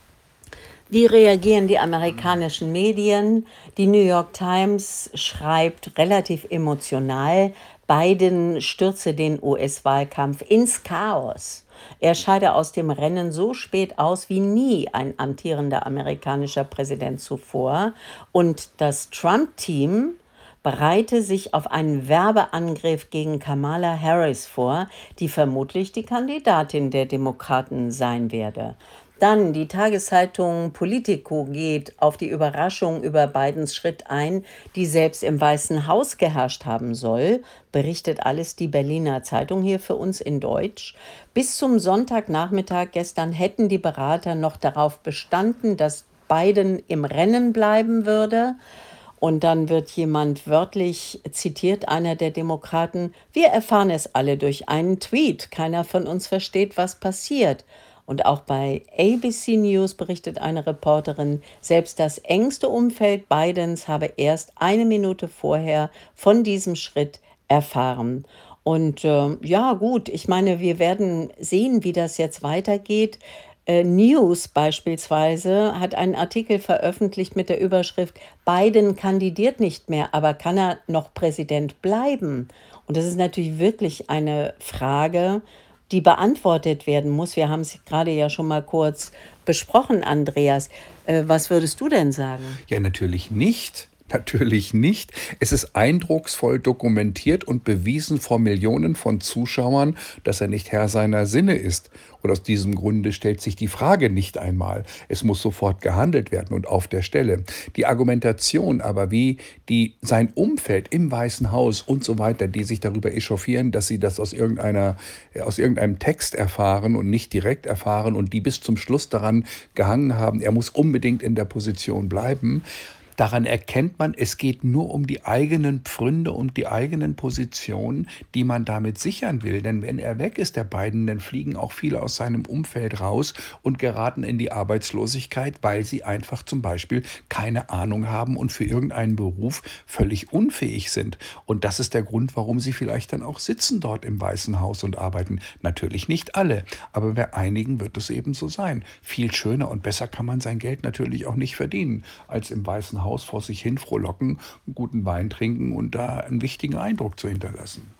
Wie reagieren die amerikanischen Medien? Die New York Times schreibt relativ emotional, Biden stürze den U S-Wahlkampf ins Chaos. Er scheide aus dem Rennen so spät aus wie nie ein amtierender amerikanischer Präsident zuvor. Und das Trump-Team bereite sich auf einen Werbeangriff gegen Kamala Harris vor, die vermutlich die Kandidatin der Demokraten sein werde. Dann die Tageszeitung Politico geht auf die Überraschung über Bidens Schritt ein, die selbst im Weißen Haus geherrscht haben soll, berichtet alles die Berliner Zeitung hier für uns in Deutsch. Bis zum Sonntagnachmittag gestern hätten die Berater noch darauf bestanden, dass Biden im Rennen bleiben würde. Und dann wird jemand wörtlich zitiert, einer der Demokraten, wir erfahren es alle durch einen Tweet. Keiner von uns versteht, was passiert. Und auch bei A B C News berichtet eine Reporterin, selbst das engste Umfeld Bidens habe erst eine Minute vorher von diesem Schritt erfahren. Und äh, ja, gut, ich meine, wir werden sehen, wie das jetzt weitergeht. Äh, News beispielsweise hat einen Artikel veröffentlicht mit der Überschrift, Biden kandidiert nicht mehr, aber kann er noch Präsident bleiben? Und das ist natürlich wirklich eine Frage, die beantwortet werden muss. Wir haben es gerade ja schon mal kurz besprochen, Andreas. Äh, was würdest du denn sagen? Ja, natürlich nicht. Natürlich nicht. Es ist eindrucksvoll dokumentiert und bewiesen vor Millionen von Zuschauern, dass er nicht Herr seiner Sinne ist. Und aus diesem Grunde stellt sich die Frage nicht einmal. Es muss sofort gehandelt werden und auf der Stelle. Die Argumentation aber, wie die sein Umfeld im Weißen Haus und so weiter, die sich darüber echauffieren, dass sie das aus irgendeiner, aus irgendeinem Text erfahren und nicht direkt erfahren und die bis zum Schluss daran gehangen haben, er muss unbedingt in der Position bleiben. Daran erkennt man, es geht nur um die eigenen Pfründe und die eigenen Positionen, die man damit sichern will. Denn wenn er weg ist, der Biden, dann fliegen auch viele aus seinem Umfeld raus und geraten in die Arbeitslosigkeit, weil sie einfach zum Beispiel keine Ahnung haben und für irgendeinen Beruf völlig unfähig sind. Und das ist der Grund, warum sie vielleicht dann auch sitzen dort im Weißen Haus und arbeiten. Natürlich nicht alle, aber bei einigen wird es eben so sein. Viel schöner und besser kann man sein Geld natürlich auch nicht verdienen, als im Weißen Haus vor sich hin frohlocken, einen guten Wein trinken und da einen wichtigen Eindruck zu hinterlassen.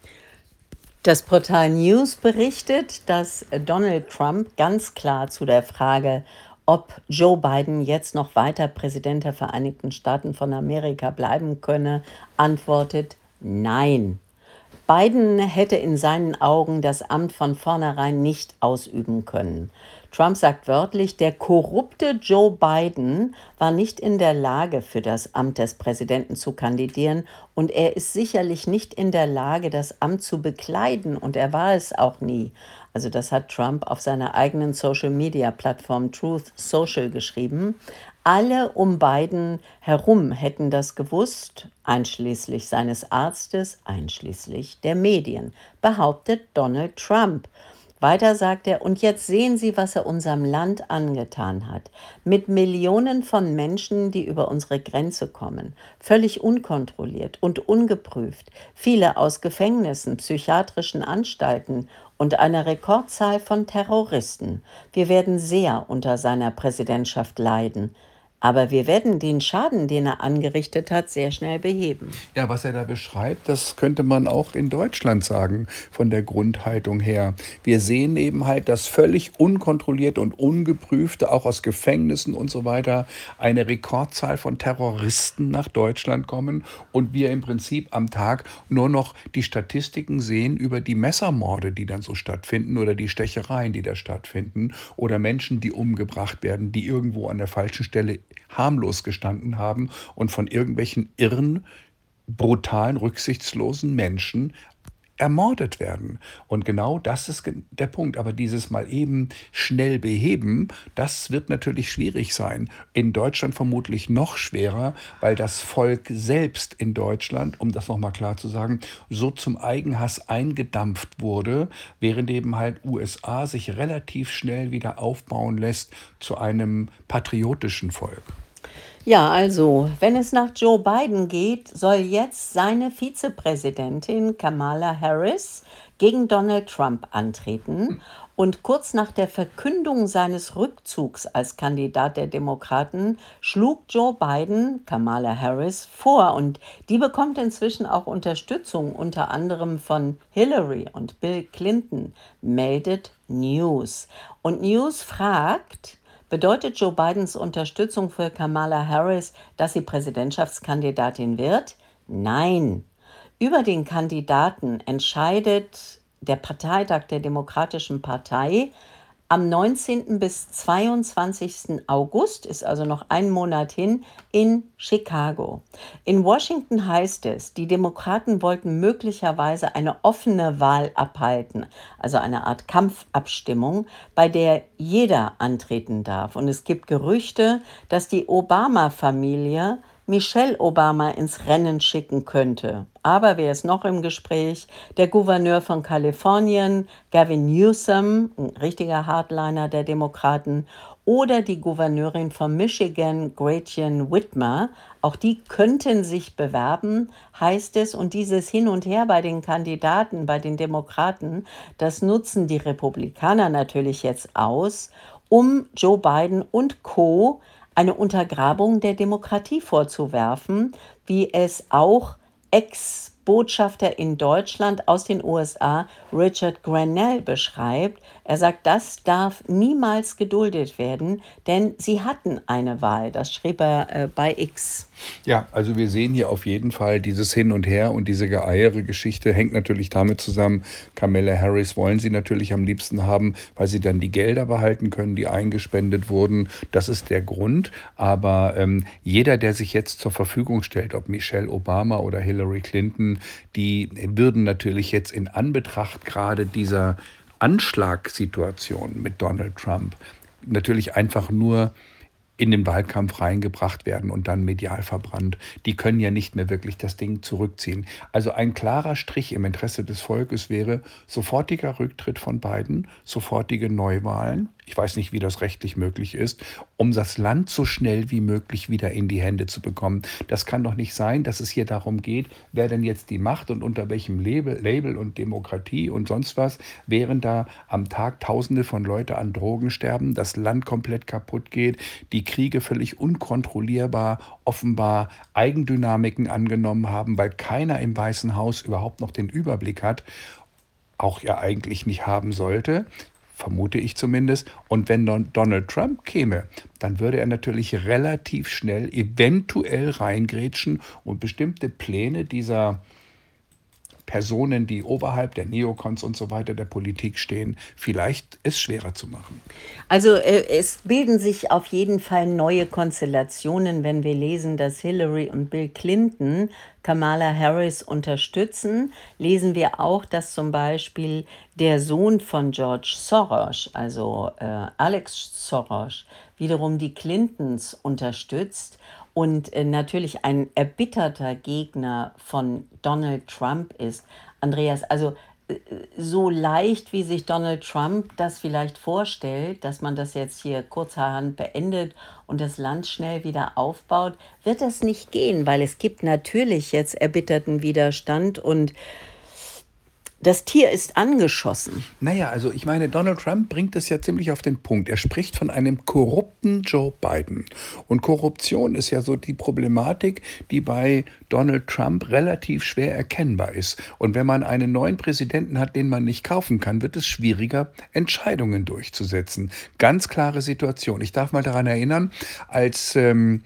Das Portal News berichtet, dass Donald Trump ganz klar zu der Frage, ob Joe Biden jetzt noch weiter Präsident der Vereinigten Staaten von Amerika bleiben könne, antwortet Nein. Biden hätte in seinen Augen das Amt von vornherein nicht ausüben können. Trump sagt wörtlich, der korrupte Joe Biden war nicht in der Lage, für das Amt des Präsidenten zu kandidieren und er ist sicherlich nicht in der Lage, das Amt zu bekleiden und er war es auch nie. Also das hat Trump auf seiner eigenen Social-Media-Plattform Truth Social geschrieben. Alle um Biden herum hätten das gewusst, einschließlich seines Arztes, einschließlich der Medien, behauptet Donald Trump. Weiter sagt er, und jetzt sehen Sie, was er unserem Land angetan hat. Mit Millionen von Menschen, die über unsere Grenze kommen, völlig unkontrolliert und ungeprüft, viele aus Gefängnissen, psychiatrischen Anstalten und einer Rekordzahl von Terroristen. Wir werden sehr unter seiner Präsidentschaft leiden. Aber wir werden den Schaden, den er angerichtet hat, sehr schnell beheben. Ja, was er da beschreibt, das könnte man auch in Deutschland sagen, von der Grundhaltung her. Wir sehen eben halt, dass völlig unkontrolliert und ungeprüfte, auch aus Gefängnissen und so weiter, eine Rekordzahl von Terroristen nach Deutschland kommen und wir im Prinzip am Tag nur noch die Statistiken sehen über die Messermorde, die dann so stattfinden oder die Stechereien, die da stattfinden oder Menschen, die umgebracht werden, die irgendwo an der falschen Stelle harmlos gestanden haben und von irgendwelchen irren, brutalen, rücksichtslosen Menschen ermordet werden. Und genau das ist ge- der Punkt. Aber dieses mal eben schnell beheben, das wird natürlich schwierig sein. In Deutschland vermutlich noch schwerer, weil das Volk selbst in Deutschland, um das nochmal klar zu sagen, so zum Eigenhass eingedampft wurde, während eben halt U S A sich relativ schnell wieder aufbauen lässt zu einem patriotischen Volk. Ja, also, wenn es nach Joe Biden geht, soll jetzt seine Vizepräsidentin Kamala Harris gegen Donald Trump antreten. Und kurz nach der Verkündung seines Rückzugs als Kandidat der Demokraten schlug Joe Biden Kamala Harris vor. Und die bekommt inzwischen auch Unterstützung, unter anderem von Hillary und Bill Clinton, meldet News. Und News fragt, bedeutet Joe Bidens Unterstützung für Kamala Harris, dass sie Präsidentschaftskandidatin wird? Nein. Über den Kandidaten entscheidet der Parteitag der Demokratischen Partei am neunzehnten bis zweiundzwanzigsten August, ist also noch ein Monat hin, in Chicago. In Washington heißt es, die Demokraten wollten möglicherweise eine offene Wahl abhalten, also eine Art Kampfabstimmung, bei der jeder antreten darf. Und es gibt Gerüchte, dass die Obama-Familie Michelle Obama ins Rennen schicken könnte. Aber wer ist noch im Gespräch? Der Gouverneur von Kalifornien, Gavin Newsom, ein richtiger Hardliner der Demokraten, oder die Gouverneurin von Michigan, Gretchen Whitmer. Auch die könnten sich bewerben, heißt es. Und dieses Hin und Her bei den Kandidaten, bei den Demokraten, das nutzen die Republikaner natürlich jetzt aus, um Joe Biden und Co. eine Untergrabung der Demokratie vorzuwerfen, wie es auch Ex-Botschafter in Deutschland aus den U S A, Richard Grenell, beschreibt. Er sagt, das darf niemals geduldet werden, denn sie hatten eine Wahl. Das schrieb er äh, bei X. Ja, also wir sehen hier auf jeden Fall dieses Hin und Her und diese Geeiere-Geschichte hängt natürlich damit zusammen. Kamala Harris wollen sie natürlich am liebsten haben, weil sie dann die Gelder behalten können, die eingespendet wurden. Das ist der Grund. Aber ähm, jeder, der sich jetzt zur Verfügung stellt, ob Michelle Obama oder Hillary Clinton, die würden natürlich jetzt in Anbetracht gerade dieser Anschlagssituation mit Donald Trump natürlich einfach nur in den Wahlkampf reingebracht werden und dann medial verbrannt. Die können ja nicht mehr wirklich das Ding zurückziehen. Also ein klarer Strich im Interesse des Volkes wäre sofortiger Rücktritt von Biden, sofortige Neuwahlen. Ich weiß nicht, wie das rechtlich möglich ist, um das Land so schnell wie möglich wieder in die Hände zu bekommen. Das kann doch nicht sein, dass es hier darum geht, wer denn jetzt die Macht und unter welchem Label, Label und Demokratie und sonst was, während da am Tag Tausende von Leuten an Drogen sterben, das Land komplett kaputt geht, die Kriege völlig unkontrollierbar, offenbar Eigendynamiken angenommen haben, weil keiner im Weißen Haus überhaupt noch den Überblick hat, auch ja eigentlich nicht haben sollte, vermute ich zumindest. Und wenn Don- Donald Trump käme, dann würde er natürlich relativ schnell eventuell reingrätschen und bestimmte Pläne dieser Personen, die oberhalb der Neokons und so weiter der Politik stehen, vielleicht es schwerer zu machen. Also äh, es bilden sich auf jeden Fall neue Konstellationen, wenn wir lesen, dass Hillary und Bill Clinton Kamala Harris unterstützen. Lesen wir auch, dass zum Beispiel der Sohn von George Soros, also äh, Alex Soros, wiederum die Clintons unterstützt und äh, natürlich ein erbitterter Gegner von Donald Trump ist. Andreas, also äh, so leicht, wie sich Donald Trump das vielleicht vorstellt, dass man das jetzt hier kurzerhand beendet und das Land schnell wieder aufbaut, wird das nicht gehen, weil es gibt natürlich jetzt erbitterten Widerstand und das Tier ist angeschossen. Naja, also ich meine, Donald Trump bringt es ja ziemlich auf den Punkt. Er spricht von einem korrupten Joe Biden. Und Korruption ist ja so die Problematik, die bei Donald Trump relativ schwer erkennbar ist. Und wenn man einen neuen Präsidenten hat, den man nicht kaufen kann, wird es schwieriger, Entscheidungen durchzusetzen. Ganz klare Situation. Ich darf mal daran erinnern, als ähm,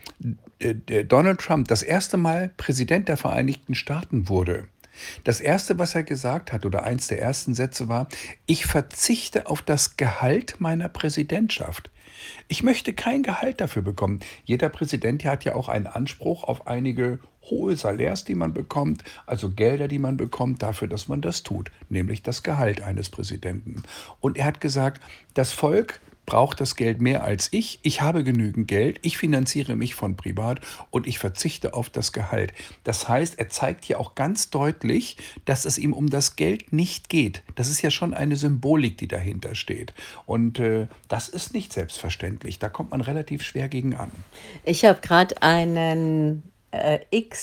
äh, Donald Trump das erste Mal Präsident der Vereinigten Staaten wurde. Das Erste, was er gesagt hat, oder eins der ersten Sätze war: Ich verzichte auf das Gehalt meiner Präsidentschaft. Ich möchte kein Gehalt dafür bekommen. Jeder Präsident hat ja auch einen Anspruch auf einige hohe Salärs, die man bekommt, also Gelder, die man bekommt dafür, dass man das tut, nämlich das Gehalt eines Präsidenten. Und er hat gesagt, das Volk braucht das Geld mehr als ich. Ich habe genügend Geld, ich finanziere mich von privat und ich verzichte auf das Gehalt. Das heißt, er zeigt hier auch ganz deutlich, dass es ihm um das Geld nicht geht. Das ist ja schon eine Symbolik, die dahinter steht. Und äh, das ist nicht selbstverständlich. Da kommt man relativ schwer gegen an. Ich habe gerade einen äh,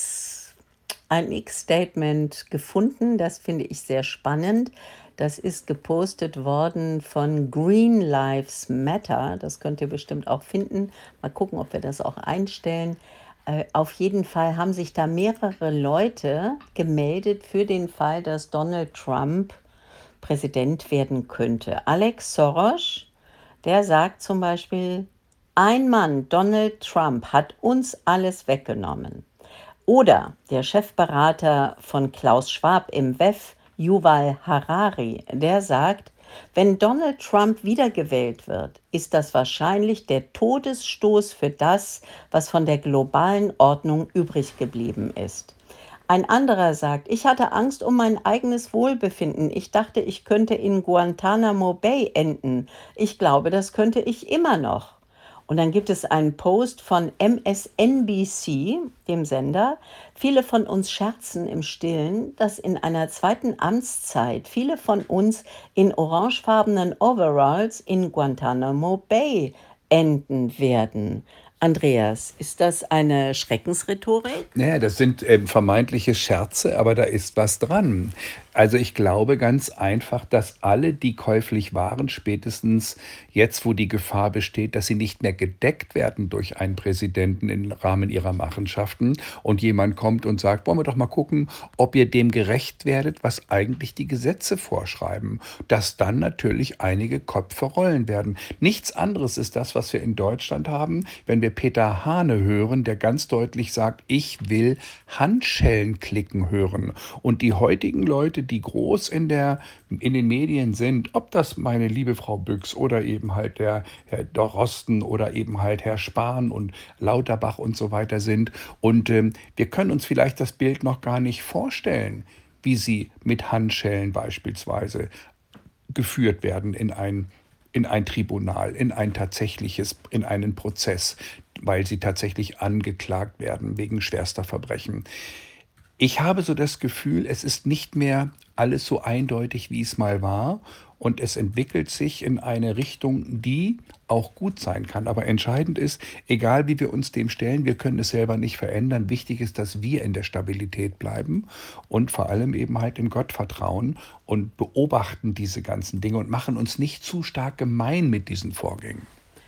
X, ein X-Statement gefunden, das finde ich sehr spannend. Das ist gepostet worden von Green Lives Matter. Das könnt ihr bestimmt auch finden. Mal gucken, ob wir das auch einstellen. Äh, auf jeden Fall haben sich da mehrere Leute gemeldet für den Fall, dass Donald Trump Präsident werden könnte. Alex Soros, der sagt zum Beispiel, ein Mann, Donald Trump, hat uns alles weggenommen. Oder der Chefberater von Klaus Schwab im W E F, Yuval Harari, der sagt, wenn Donald Trump wiedergewählt wird, ist das wahrscheinlich der Todesstoß für das, was von der globalen Ordnung übrig geblieben ist. Ein anderer sagt, ich hatte Angst um mein eigenes Wohlbefinden. Ich dachte, ich könnte in Guantanamo Bay enden. Ich glaube, das könnte ich immer noch. Und dann gibt es einen Post von M S N B C, dem Sender. Viele von uns scherzen im Stillen, dass in einer zweiten Amtszeit viele von uns in orangefarbenen Overalls in Guantanamo Bay enden werden. Andreas, ist das eine Schreckensrhetorik? Naja, das sind ähm, vermeintliche Scherze, aber da ist was dran. Also ich glaube ganz einfach, dass alle, die käuflich waren, spätestens jetzt, wo die Gefahr besteht, dass sie nicht mehr gedeckt werden durch einen Präsidenten im Rahmen ihrer Machenschaften und jemand kommt und sagt, wollen wir doch mal gucken, ob ihr dem gerecht werdet, was eigentlich die Gesetze vorschreiben, dass dann natürlich einige Köpfe rollen werden. Nichts anderes ist das, was wir in Deutschland haben, wenn wir Peter Hane hören, der ganz deutlich sagt, ich will Handschellen klicken hören. Und die heutigen Leute, die groß in der, in den Medien sind, ob das meine liebe Frau Büchs oder eben halt der Herr Dorosten oder eben halt Herr Spahn und Lauterbach und so weiter sind. Und ähm, wir können uns vielleicht das Bild noch gar nicht vorstellen, wie sie mit Handschellen beispielsweise geführt werden in ein, in ein Tribunal, in ein tatsächliches, in einen Prozess, weil sie tatsächlich angeklagt werden wegen schwerster Verbrechen. Ich habe so das Gefühl, es ist nicht mehr alles so eindeutig, wie es mal war. Und es entwickelt sich in eine Richtung, die auch gut sein kann. Aber entscheidend ist, egal wie wir uns dem stellen, wir können es selber nicht verändern. Wichtig ist, dass wir in der Stabilität bleiben und vor allem eben halt in Gott vertrauen und beobachten diese ganzen Dinge und machen uns nicht zu stark gemein mit diesen Vorgängen.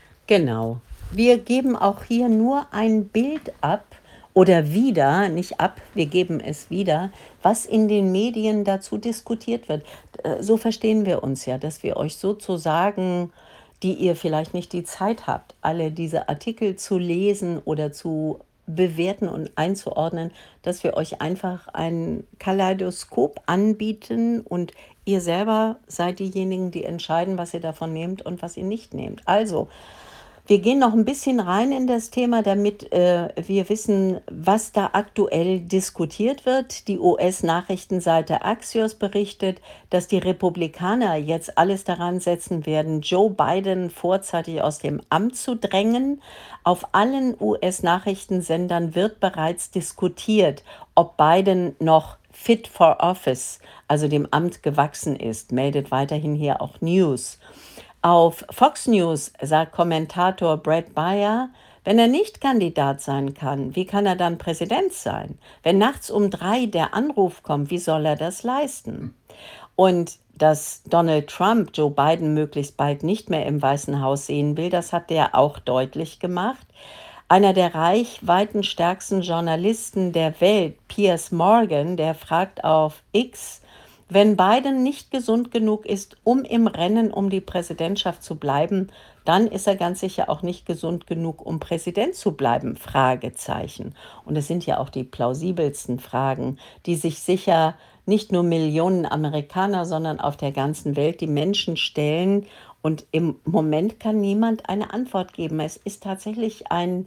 Genau. Wir geben auch hier nur ein Bild ab oder wieder, nicht ab, wir geben es wieder, was in den Medien dazu diskutiert wird. Äh, So verstehen wir uns ja, dass wir euch sozusagen, die ihr vielleicht nicht die Zeit habt, alle diese Artikel zu lesen oder zu bewerten und einzuordnen, dass wir euch einfach ein Kaleidoskop anbieten und ihr selber seid diejenigen, die entscheiden, was ihr davon nehmt und was ihr nicht nehmt. Also, Wir gehen noch ein bisschen rein in das Thema, damit äh, wir wissen, was da aktuell diskutiert wird. Die U S-Nachrichtenseite Axios berichtet, dass die Republikaner jetzt alles daran setzen werden, Joe Biden vorzeitig aus dem Amt zu drängen. Auf allen U S-Nachrichtensendern wird bereits diskutiert, ob Biden noch fit for office, also dem Amt gewachsen ist, meldet weiterhin hier auch News. Auf Fox News sagt Kommentator Brett Baier, wenn er nicht Kandidat sein kann, wie kann er dann Präsident sein? Wenn nachts um drei der Anruf kommt, wie soll er das leisten? Und dass Donald Trump Joe Biden möglichst bald nicht mehr im Weißen Haus sehen will, das hat er auch deutlich gemacht. Einer der reichweitenstärksten Journalisten der Welt, Piers Morgan, der fragt auf X, wenn Biden nicht gesund genug ist, um im Rennen um die Präsidentschaft zu bleiben, dann ist er ganz sicher auch nicht gesund genug, um Präsident zu bleiben, Fragezeichen. Und es sind ja auch die plausibelsten Fragen, die sich sicher nicht nur Millionen Amerikaner, sondern auf der ganzen Welt die Menschen stellen. Und im Moment kann niemand eine Antwort geben. Es ist tatsächlich ein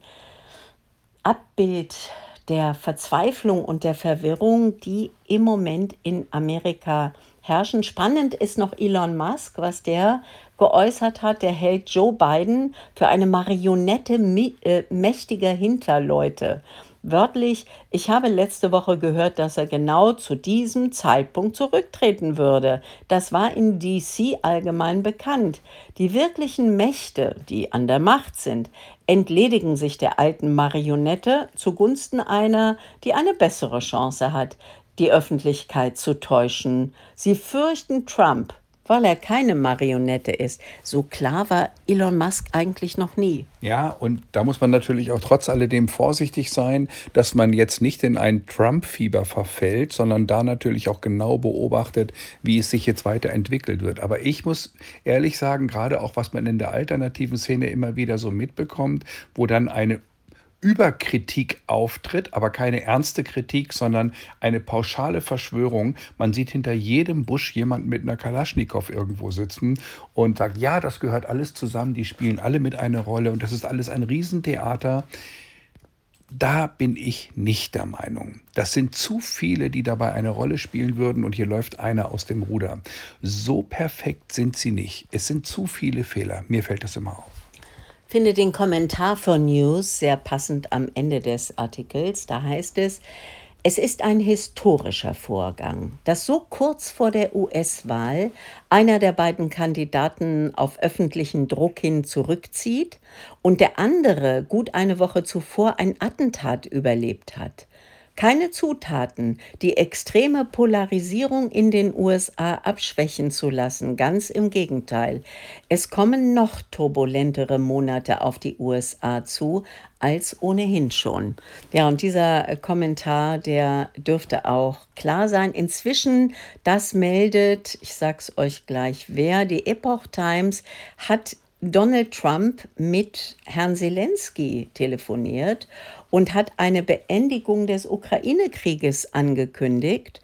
Abbild der Verzweiflung und der Verwirrung, die im Moment in Amerika herrschen. Spannend ist noch Elon Musk, was der geäußert hat. Der hält Joe Biden für eine Marionette mi- äh, mächtiger Hinterleute. Wörtlich, ich habe letzte Woche gehört, dass er genau zu diesem Zeitpunkt zurücktreten würde. Das war in D C allgemein bekannt. Die wirklichen Mächte, die an der Macht sind, entledigen sich der alten Marionette zugunsten einer, die eine bessere Chance hat, die Öffentlichkeit zu täuschen. Sie fürchten Trump, weil er keine Marionette ist. So klar war Elon Musk eigentlich noch nie. Ja, und da muss man natürlich auch trotz alledem vorsichtig sein, dass man jetzt nicht in ein Trump-Fieber verfällt, sondern da natürlich auch genau beobachtet, wie es sich jetzt weiterentwickelt wird. Aber ich muss ehrlich sagen, gerade auch was man in der alternativen Szene immer wieder so mitbekommt, wo dann eine Überkritik auftritt, aber keine ernste Kritik, sondern eine pauschale Verschwörung. Man sieht hinter jedem Busch jemanden mit einer Kalaschnikow irgendwo sitzen und sagt, ja, das gehört alles zusammen, die spielen alle mit einer Rolle und das ist alles ein Riesentheater. Da bin ich nicht der Meinung. Das sind zu viele, die dabei eine Rolle spielen würden und hier läuft einer aus dem Ruder. So perfekt sind sie nicht. Es sind zu viele Fehler. Mir fällt das immer auf. Finde den Kommentar von News sehr passend am Ende des Artikels. Da heißt es, es ist ein historischer Vorgang, dass so kurz vor der U S-Wahl einer der beiden Kandidaten auf öffentlichen Druck hin zurückzieht und der andere gut eine Woche zuvor ein Attentat überlebt hat. Keine Zutaten, die extreme Polarisierung in den U S A abschwächen zu lassen, ganz im Gegenteil. Es kommen noch turbulentere Monate auf die U S A zu als ohnehin schon. Ja, und dieser äh, Kommentar, der dürfte auch klar sein. Inzwischen, das meldet, ich sag's euch gleich wer, die Epoch Times hat Donald Trump mit Herrn Zelensky telefoniert und hat eine Beendigung des Ukraine-Krieges angekündigt.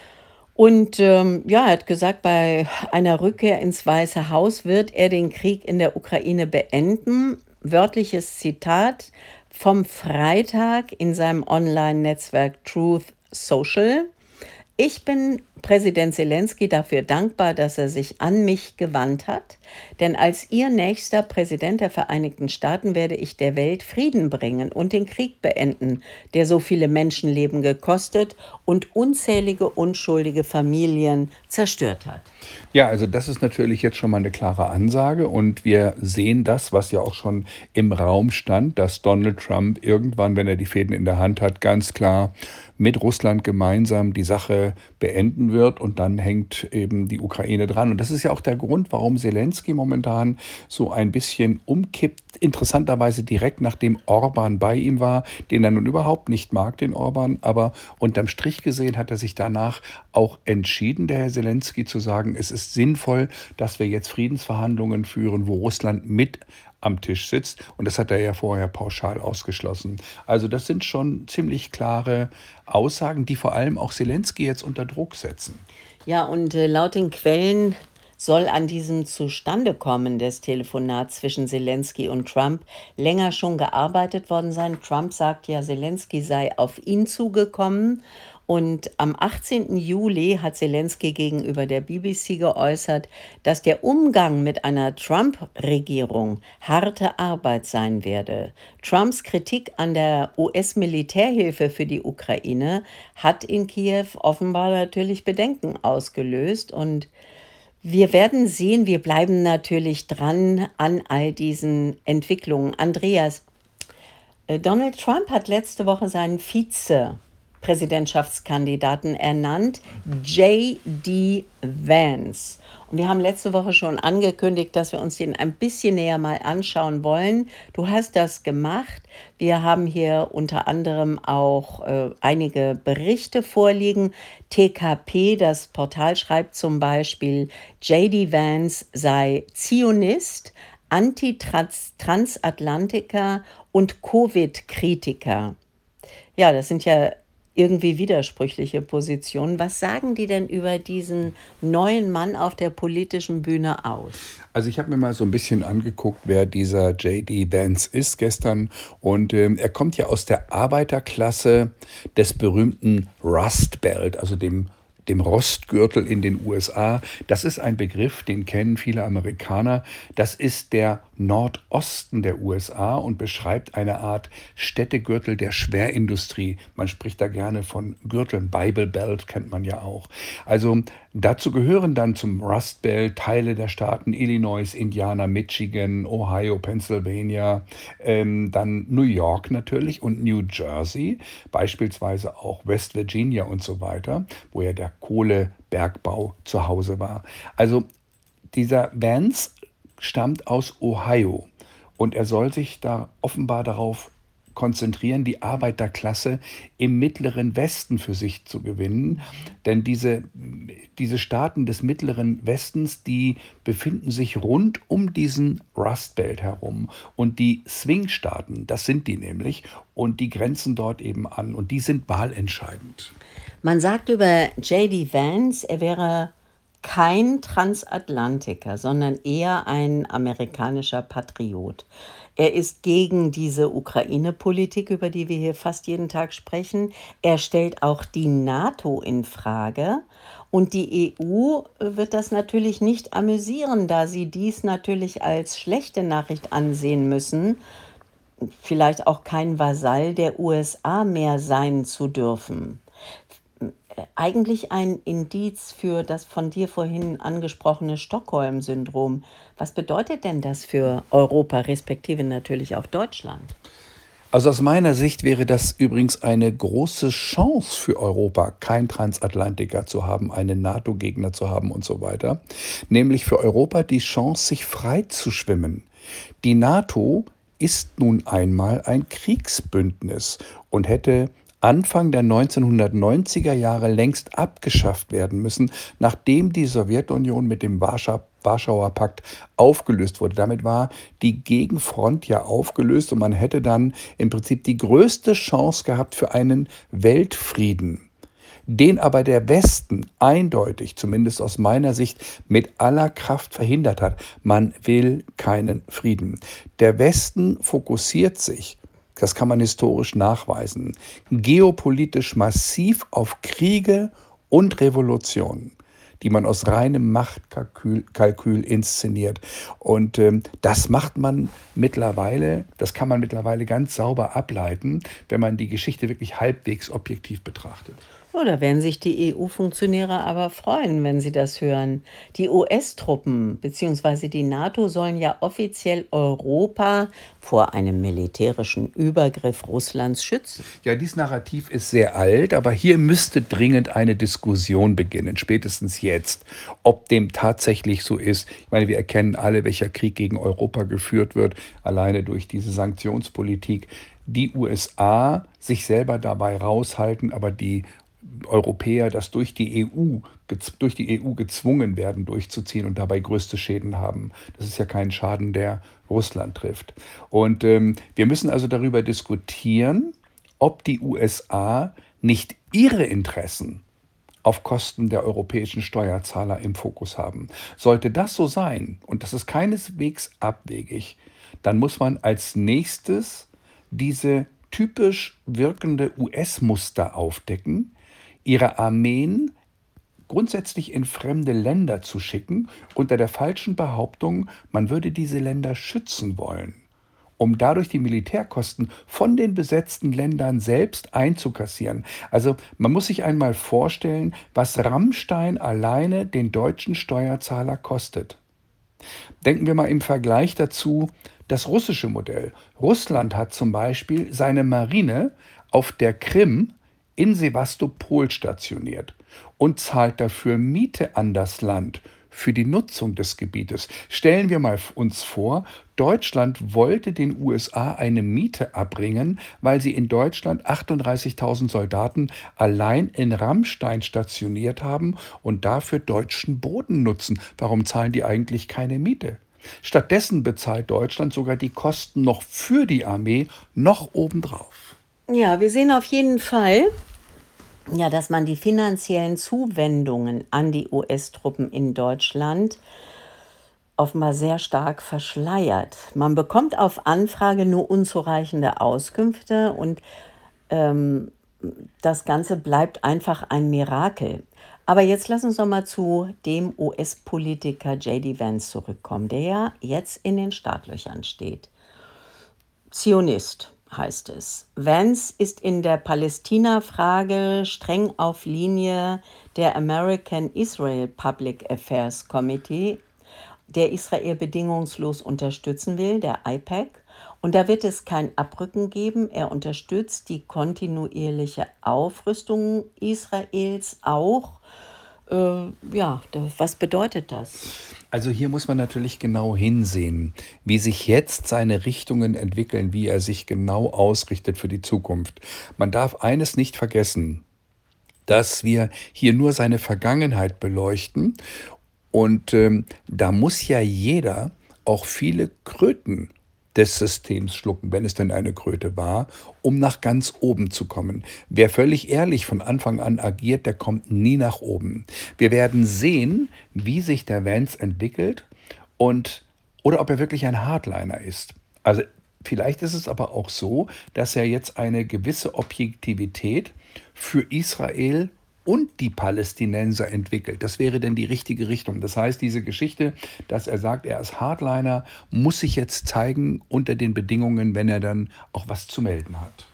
Und ähm, ja, er hat gesagt, bei einer Rückkehr ins Weiße Haus wird er den Krieg in der Ukraine beenden. Wörtliches Zitat vom Freitag in seinem Online-Netzwerk Truth Social. Ich bin Präsident Zelensky dafür dankbar, dass er sich an mich gewandt hat, denn als Ihr nächster Präsident der Vereinigten Staaten werde ich der Welt Frieden bringen und den Krieg beenden, der so viele Menschenleben gekostet und unzählige unschuldige Familien zerstört hat. Ja, also das ist natürlich jetzt schon mal eine klare Ansage und wir sehen das, was ja auch schon im Raum stand, dass Donald Trump irgendwann, wenn er die Fäden in der Hand hat, ganz klar mit Russland gemeinsam die Sache beenden wird und dann hängt eben die Ukraine dran. Und das ist ja auch der Grund, warum Zelensky momentan so ein bisschen umkippt. Interessanterweise direkt nachdem Orban bei ihm war, den er nun überhaupt nicht mag, den Orban. Aber unterm Strich gesehen hat er sich danach auch entschieden, der Herr Zelensky, zu sagen, es ist sinnvoll, dass wir jetzt Friedensverhandlungen führen, wo Russland mit am Tisch sitzt. Und das hat er ja vorher pauschal ausgeschlossen. Also das sind schon ziemlich klare Aussagen, die vor allem auch Zelensky jetzt unter Druck setzen. Ja, und äh, laut den Quellen soll an diesem Zustandekommen des Telefonats zwischen Selensky und Trump länger schon gearbeitet worden sein. Trump sagt ja, Selensky sei auf ihn zugekommen. Und am achtzehnten Juli hat Selensky gegenüber der B B C geäußert, dass der Umgang mit einer Trump-Regierung harte Arbeit sein werde. Trumps Kritik an der U S-Militärhilfe für die Ukraine hat in Kiew offenbar natürlich Bedenken ausgelöst. Und wir werden sehen, wir bleiben natürlich dran an all diesen Entwicklungen. Andreas, äh, Donald Trump hat letzte Woche seinen Vize-Präsidentschaftskandidaten ernannt, J D. Vance. Und wir haben letzte Woche schon angekündigt, dass wir uns den ein bisschen näher mal anschauen wollen. Du hast das gemacht. Wir haben hier unter anderem auch äh, einige Berichte vorliegen. T K P, das Portal, schreibt zum Beispiel, J D. Vance sei Zionist, Anti-Transatlantiker und Covid-Kritiker. Ja, das sind ja irgendwie widersprüchliche Positionen. Was sagen die denn über diesen neuen Mann auf der politischen Bühne aus? Also ich habe mir mal so ein bisschen angeguckt, wer dieser J D. Vance ist gestern. Und ähm, er kommt ja aus der Arbeiterklasse des berühmten Rust Belt, also dem dem Rostgürtel in den U S A. Das ist ein Begriff, den kennen viele Amerikaner. Das ist der Nordosten der U S A und beschreibt eine Art Städtegürtel der Schwerindustrie. Man spricht da gerne von Gürteln. Bible Belt kennt man ja auch. Also dazu gehören dann zum Rust Belt Teile der Staaten Illinois, Indiana, Michigan, Ohio, Pennsylvania, ähm, dann New York natürlich und New Jersey, beispielsweise auch West Virginia und so weiter, wo ja der Kohlebergbau zu Hause war. Also dieser Vance stammt aus Ohio und er soll sich da offenbar darauf konzentrieren, die Arbeiterklasse im mittleren Westen für sich zu gewinnen. Denn diese, diese Staaten des mittleren Westens, die befinden sich rund um diesen Rust Belt herum. Und die Swing-Staaten, das sind die nämlich, und die grenzen dort eben an. Und die sind wahlentscheidend. Man sagt über J D. Vance, er wäre kein Transatlantiker, sondern eher ein amerikanischer Patriot. Er ist gegen diese Ukraine-Politik, über die wir hier fast jeden Tag sprechen. Er stellt auch die NATO in Frage. Und die E U wird das natürlich nicht amüsieren, da sie dies natürlich als schlechte Nachricht ansehen müssen, vielleicht auch kein Vasall der U S A mehr sein zu dürfen. Eigentlich ein Indiz für das von dir vorhin angesprochene Stockholm-Syndrom. Was bedeutet denn das für Europa, respektive natürlich auch Deutschland? Also aus meiner Sicht wäre das übrigens eine große Chance für Europa, kein Transatlantiker zu haben, einen NATO-Gegner zu haben und so weiter. Nämlich für Europa die Chance, sich frei zu schwimmen. Die NATO ist nun einmal ein Kriegsbündnis und hätte Anfang der neunzehnhundertneunziger Jahre längst abgeschafft werden müssen, nachdem die Sowjetunion mit dem Warschauer Pakt aufgelöst wurde. Damit war die Gegenfront ja aufgelöst und man hätte dann im Prinzip die größte Chance gehabt für einen Weltfrieden, den aber der Westen eindeutig, zumindest aus meiner Sicht, mit aller Kraft verhindert hat. Man will keinen Frieden. Der Westen fokussiert sich, das kann man historisch nachweisen, geopolitisch massiv auf Kriege und Revolutionen, die man aus reinem Machtkalkül Kalkül inszeniert. Und ähm, das macht man mittlerweile, das kann man mittlerweile ganz sauber ableiten, wenn man die Geschichte wirklich halbwegs objektiv betrachtet. Oh, da werden sich die E U-Funktionäre aber freuen, wenn sie das hören. Die U S-Truppen bzw. die NATO sollen ja offiziell Europa vor einem militärischen Übergriff Russlands schützen. Ja, dieses Narrativ ist sehr alt, aber hier müsste dringend eine Diskussion beginnen, spätestens jetzt, ob dem tatsächlich so ist. Ich meine, wir erkennen alle, welcher Krieg gegen Europa geführt wird, alleine durch diese Sanktionspolitik. Die U S A sich selber dabei raushalten, aber die Europäer das durch die E U, durch die E U gezwungen werden, durchzuziehen und dabei größte Schäden haben. Das ist ja kein Schaden, der Russland trifft. Und ähm, wir müssen also darüber diskutieren, ob die U S A nicht ihre Interessen auf Kosten der europäischen Steuerzahler im Fokus haben. Sollte das so sein, und das ist keineswegs abwegig, dann muss man als nächstes diese typisch wirkende U S-Muster aufdecken, ihre Armeen grundsätzlich in fremde Länder zu schicken, unter der falschen Behauptung, man würde diese Länder schützen wollen, um dadurch die Militärkosten von den besetzten Ländern selbst einzukassieren. Also man muss sich einmal vorstellen, was Rammstein alleine den deutschen Steuerzahler kostet. Denken wir mal im Vergleich dazu das russische Modell. Russland hat zum Beispiel seine Marine auf der Krim in Sewastopol stationiert und zahlt dafür Miete an das Land für die Nutzung des Gebietes. Stellen wir mal uns vor, Deutschland wollte den U S A eine Miete abbringen, weil sie in Deutschland achtunddreißigtausend Soldaten allein in Rammstein stationiert haben und dafür deutschen Boden nutzen. Warum zahlen die eigentlich keine Miete? Stattdessen bezahlt Deutschland sogar die Kosten noch für die Armee noch obendrauf. Ja, wir sehen auf jeden Fall, ja, dass man die finanziellen Zuwendungen an die U S-Truppen in Deutschland offenbar sehr stark verschleiert. Man bekommt auf Anfrage nur unzureichende Auskünfte und ähm, das Ganze bleibt einfach ein Mirakel. Aber jetzt lass uns doch mal zu dem U S-Politiker J D Vance zurückkommen, der ja jetzt in den Startlöchern steht. Zionist heißt es. Vance ist in der Palästina-Frage streng auf Linie der American Israel Public Affairs Committee, der Israel bedingungslos unterstützen will, der I P A C. Und da wird es kein Abrücken geben. Er unterstützt die kontinuierliche Aufrüstung Israels auch. Äh, ja, da- was bedeutet das? Also hier muss man natürlich genau hinsehen, wie sich jetzt seine Richtungen entwickeln, wie er sich genau ausrichtet für die Zukunft. Man darf eines nicht vergessen, dass wir hier nur seine Vergangenheit beleuchten. Und ähm, da muss ja jeder auch viele Kröten des Systems schlucken, wenn es denn eine Kröte war, um nach ganz oben zu kommen. Wer völlig ehrlich von Anfang an agiert, der kommt nie nach oben. Wir werden sehen, wie sich der Vance entwickelt und oder ob er wirklich ein Hardliner ist. Also vielleicht ist es aber auch so, dass er jetzt eine gewisse Objektivität für Israel und die Palästinenser entwickelt. Das wäre denn die richtige Richtung. Das heißt, diese Geschichte, dass er sagt, er ist Hardliner, muss sich jetzt zeigen unter den Bedingungen, wenn er dann auch was zu melden hat.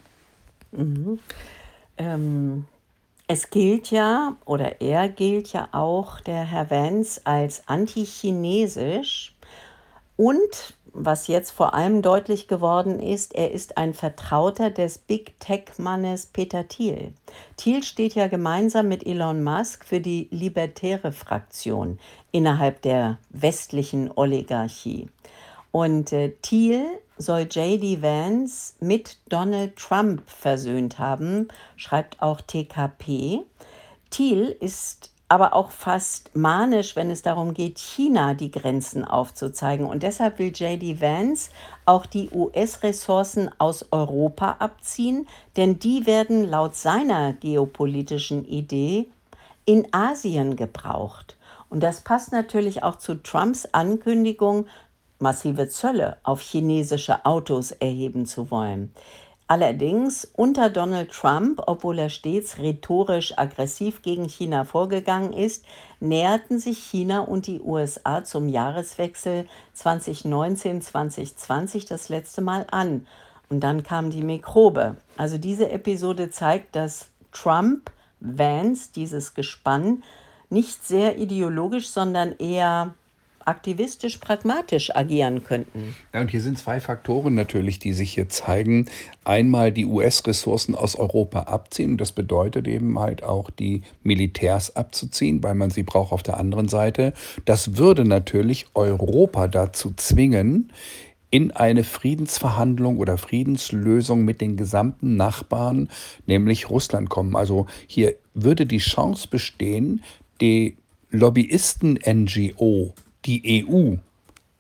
Ähm, es gilt ja, oder er gilt ja auch, der Herr Vance, als antichinesisch. Und was jetzt vor allem deutlich geworden ist, er ist ein Vertrauter des Big Tech-Mannes Peter Thiel. Thiel steht ja gemeinsam mit Elon Musk für die libertäre Fraktion innerhalb der westlichen Oligarchie. Und äh, Thiel soll J D Vance mit Donald Trump versöhnt haben, schreibt auch T K P. Thiel ist aber auch fast manisch, wenn es darum geht, China die Grenzen aufzuzeigen. Und deshalb will J D Vance auch die U S-Ressourcen aus Europa abziehen, denn die werden laut seiner geopolitischen Idee in Asien gebraucht. Und das passt natürlich auch zu Trumps Ankündigung, massive Zölle auf chinesische Autos erheben zu wollen. Allerdings unter Donald Trump, obwohl er stets rhetorisch aggressiv gegen China vorgegangen ist, näherten sich China und die U S A zum Jahreswechsel zwanzig neunzehn zwanzig zwanzig das letzte Mal an. Und dann kam die Mikrobe. Also diese Episode zeigt, dass Trump, Vance, dieses Gespann, nicht sehr ideologisch, sondern eher aktivistisch-pragmatisch agieren könnten. Ja, und hier sind zwei Faktoren natürlich, die sich hier zeigen. Einmal die U S-Ressourcen aus Europa abziehen. Das bedeutet eben halt auch, die Militärs abzuziehen, weil man sie braucht auf der anderen Seite. Das würde natürlich Europa dazu zwingen, in eine Friedensverhandlung oder Friedenslösung mit den gesamten Nachbarn, nämlich Russland, kommen. Also hier würde die Chance bestehen, die Lobbyisten-N G O, die E U,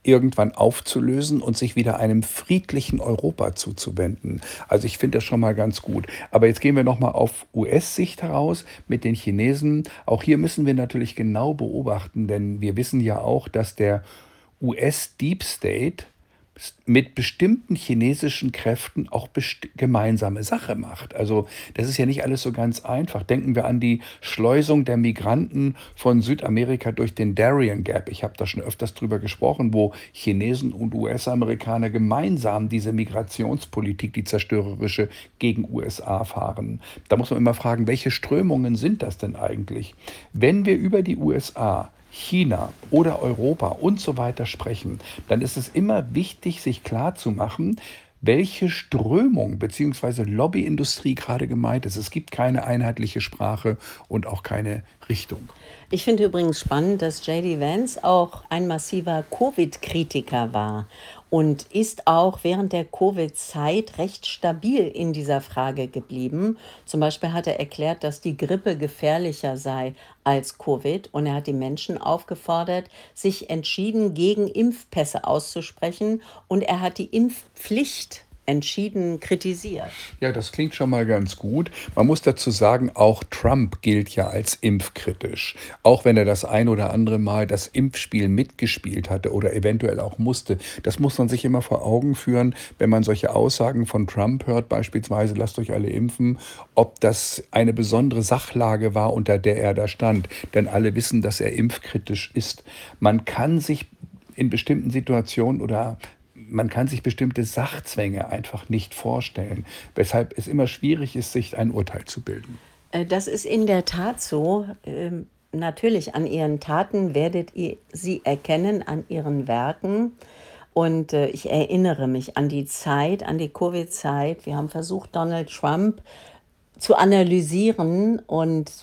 irgendwann aufzulösen und sich wieder einem friedlichen Europa zuzuwenden. Also ich finde das schon mal ganz gut. Aber jetzt gehen wir noch mal auf U S-Sicht heraus mit den Chinesen. Auch hier müssen wir natürlich genau beobachten, denn wir wissen ja auch, dass der U S Deep State mit bestimmten chinesischen Kräften auch best gemeinsame Sache macht. Also das ist ja nicht alles so ganz einfach. Denken wir an die Schleusung der Migranten von Südamerika durch den Darien Gap. Ich habe da schon öfters drüber gesprochen, wo Chinesen und U S-Amerikaner gemeinsam diese Migrationspolitik, die zerstörerische, gegen U S A fahren. Da muss man immer fragen, welche Strömungen sind das denn eigentlich? Wenn wir über die U S A, China oder Europa und so weiter sprechen, dann ist es immer wichtig, sich klarzumachen, welche Strömung bzw. Lobbyindustrie gerade gemeint ist. Es gibt keine einheitliche Sprache und auch keine Richtung. Ich finde übrigens spannend, dass J D. Vance auch ein massiver Covid-Kritiker war und ist auch während der Covid-Zeit recht stabil in dieser Frage geblieben. Zum Beispiel hat er erklärt, dass die Grippe gefährlicher sei als Covid und er hat die Menschen aufgefordert, sich entschieden gegen Impfpässe auszusprechen und er hat die Impfpflicht entschieden kritisiert. Ja, das klingt schon mal ganz gut. Man muss dazu sagen, auch Trump gilt ja als impfkritisch. Auch wenn er das ein oder andere Mal das Impfspiel mitgespielt hatte oder eventuell auch musste. Das muss man sich immer vor Augen führen, wenn man solche Aussagen von Trump hört, beispielsweise lasst euch alle impfen, ob das eine besondere Sachlage war, unter der er da stand. Denn alle wissen, dass er impfkritisch ist. Man kann sich in bestimmten Situationen oder man kann sich bestimmte Sachzwänge einfach nicht vorstellen, weshalb es immer schwierig ist, sich ein Urteil zu bilden. Äh, Das ist in der Tat so. Ähm, Natürlich, an ihren Taten werdet ihr sie erkennen, an ihren Werken. Und äh, ich erinnere mich an die Zeit, an die Covid-Zeit. Wir haben versucht, Donald Trump zu analysieren und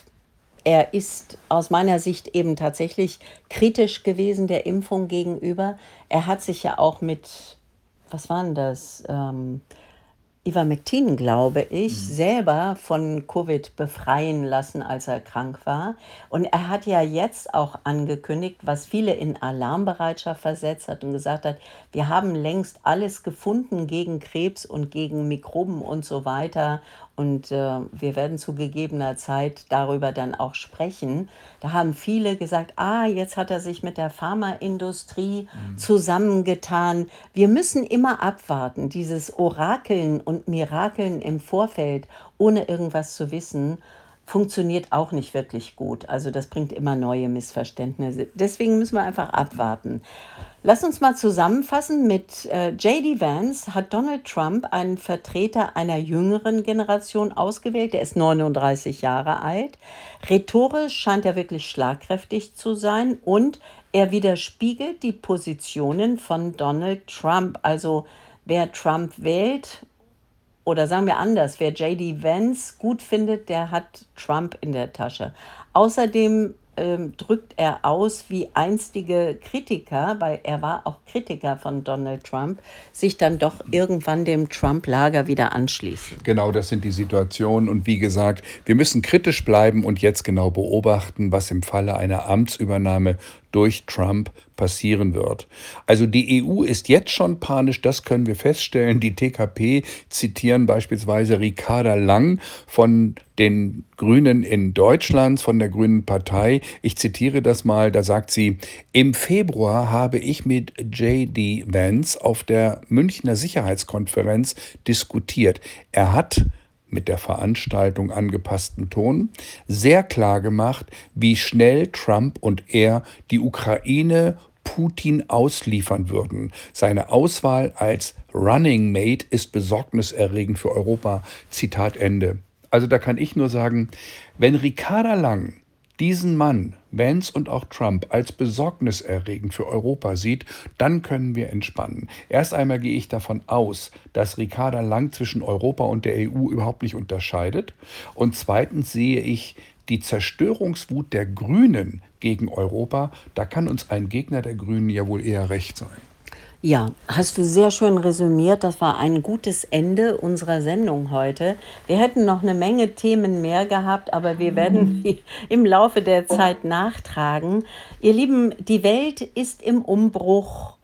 er ist aus meiner Sicht eben tatsächlich kritisch gewesen der Impfung gegenüber. Er hat sich ja auch mit, was war denn das? Ähm, Ivermectin, glaube ich, Mhm. selber von Covid befreien lassen, als er krank war. Und er hat ja jetzt auch angekündigt, was viele in Alarmbereitschaft versetzt hat und gesagt hat, wir haben längst alles gefunden gegen Krebs und gegen Mikroben und so weiter. Und äh, wir werden zu gegebener Zeit darüber dann auch sprechen. Da haben viele gesagt, ah, jetzt hat er sich mit der Pharmaindustrie Mhm. zusammengetan. Wir müssen immer abwarten, dieses Orakeln und Mirakeln im Vorfeld, ohne irgendwas zu wissen, funktioniert auch nicht wirklich gut. Also das bringt immer neue Missverständnisse. Deswegen müssen wir einfach abwarten. Lass uns mal zusammenfassen mit äh, J D. Vance hat Donald Trump einen Vertreter einer jüngeren Generation ausgewählt. Der ist neununddreißig Jahre alt. Rhetorisch scheint er wirklich schlagkräftig zu sein und er widerspiegelt die Positionen von Donald Trump. Also wer Trump wählt, oder sagen wir anders, wer J D. Vance gut findet, der hat Trump in der Tasche. Außerdem ähm, drückt er aus, wie einstige Kritiker, weil er war auch Kritiker von Donald Trump, sich dann doch irgendwann dem Trump-Lager wieder anschließen. Genau, das sind die Situationen. Und wie gesagt, wir müssen kritisch bleiben und jetzt genau beobachten, was im Falle einer Amtsübernahme durch Trump passieren wird. Also die E U ist jetzt schon panisch, das können wir feststellen. Die T K P zitieren beispielsweise Ricarda Lang von den Grünen in Deutschland, von der Grünen Partei. Ich zitiere das mal, da sagt sie, im Februar habe ich mit J D. Vance auf der Münchner Sicherheitskonferenz diskutiert. Er hat mit der Veranstaltung angepassten Ton sehr klar gemacht, wie schnell Trump und er die Ukraine Putin ausliefern würden. Seine Auswahl als Running Mate ist besorgniserregend für Europa. Zitat Ende. Also da kann ich nur sagen, wenn Ricarda Lang diesen Mann, Vance und auch Trump, als besorgniserregend für Europa sieht, dann können wir entspannen. Erst einmal gehe ich davon aus, dass Ricarda Lang zwischen Europa und der E U überhaupt nicht unterscheidet. Und zweitens sehe ich die Zerstörungswut der Grünen gegen Europa. Da kann uns ein Gegner der Grünen ja wohl eher recht sein. Ja, hast du sehr schön resümiert. Das war ein gutes Ende unserer Sendung heute. Wir hätten noch eine Menge Themen mehr gehabt, aber wir werden die im Laufe der Zeit nachtragen. Ihr Lieben, die Welt ist im Umbruch.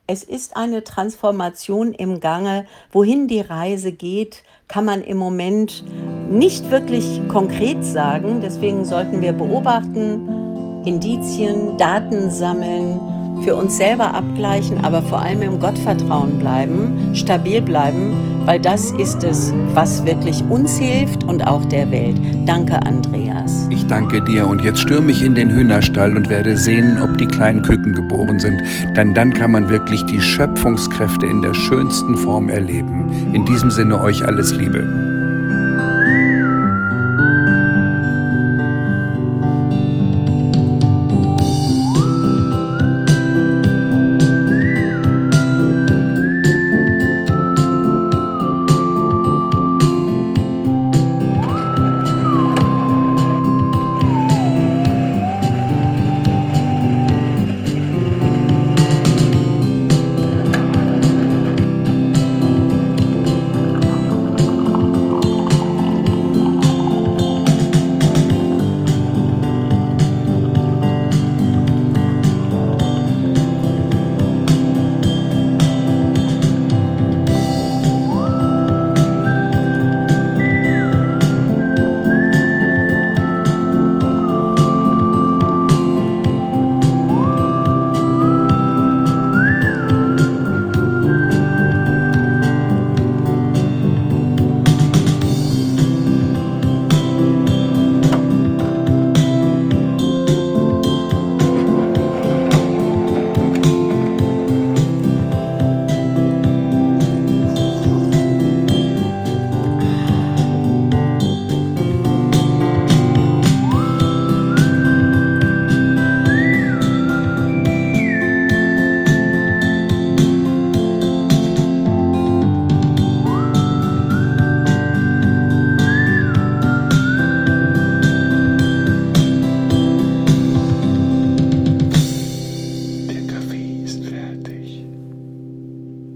Es ist eine Transformation im Gange. Wohin die Reise geht, kann man im Moment nicht wirklich konkret sagen. Deswegen sollten wir beobachten, Indizien, Daten sammeln, für uns selber abgleichen, aber vor allem im Gottvertrauen bleiben, stabil bleiben, weil das ist es, was wirklich uns hilft und auch der Welt. Danke, Andreas. Ich danke dir und jetzt stürme ich in den Hühnerstall und werde sehen, ob die kleinen Küken geboren sind. Denn dann kann man wirklich die Schöpfungskräfte in der schönsten Form erleben. In diesem Sinne euch alles Liebe.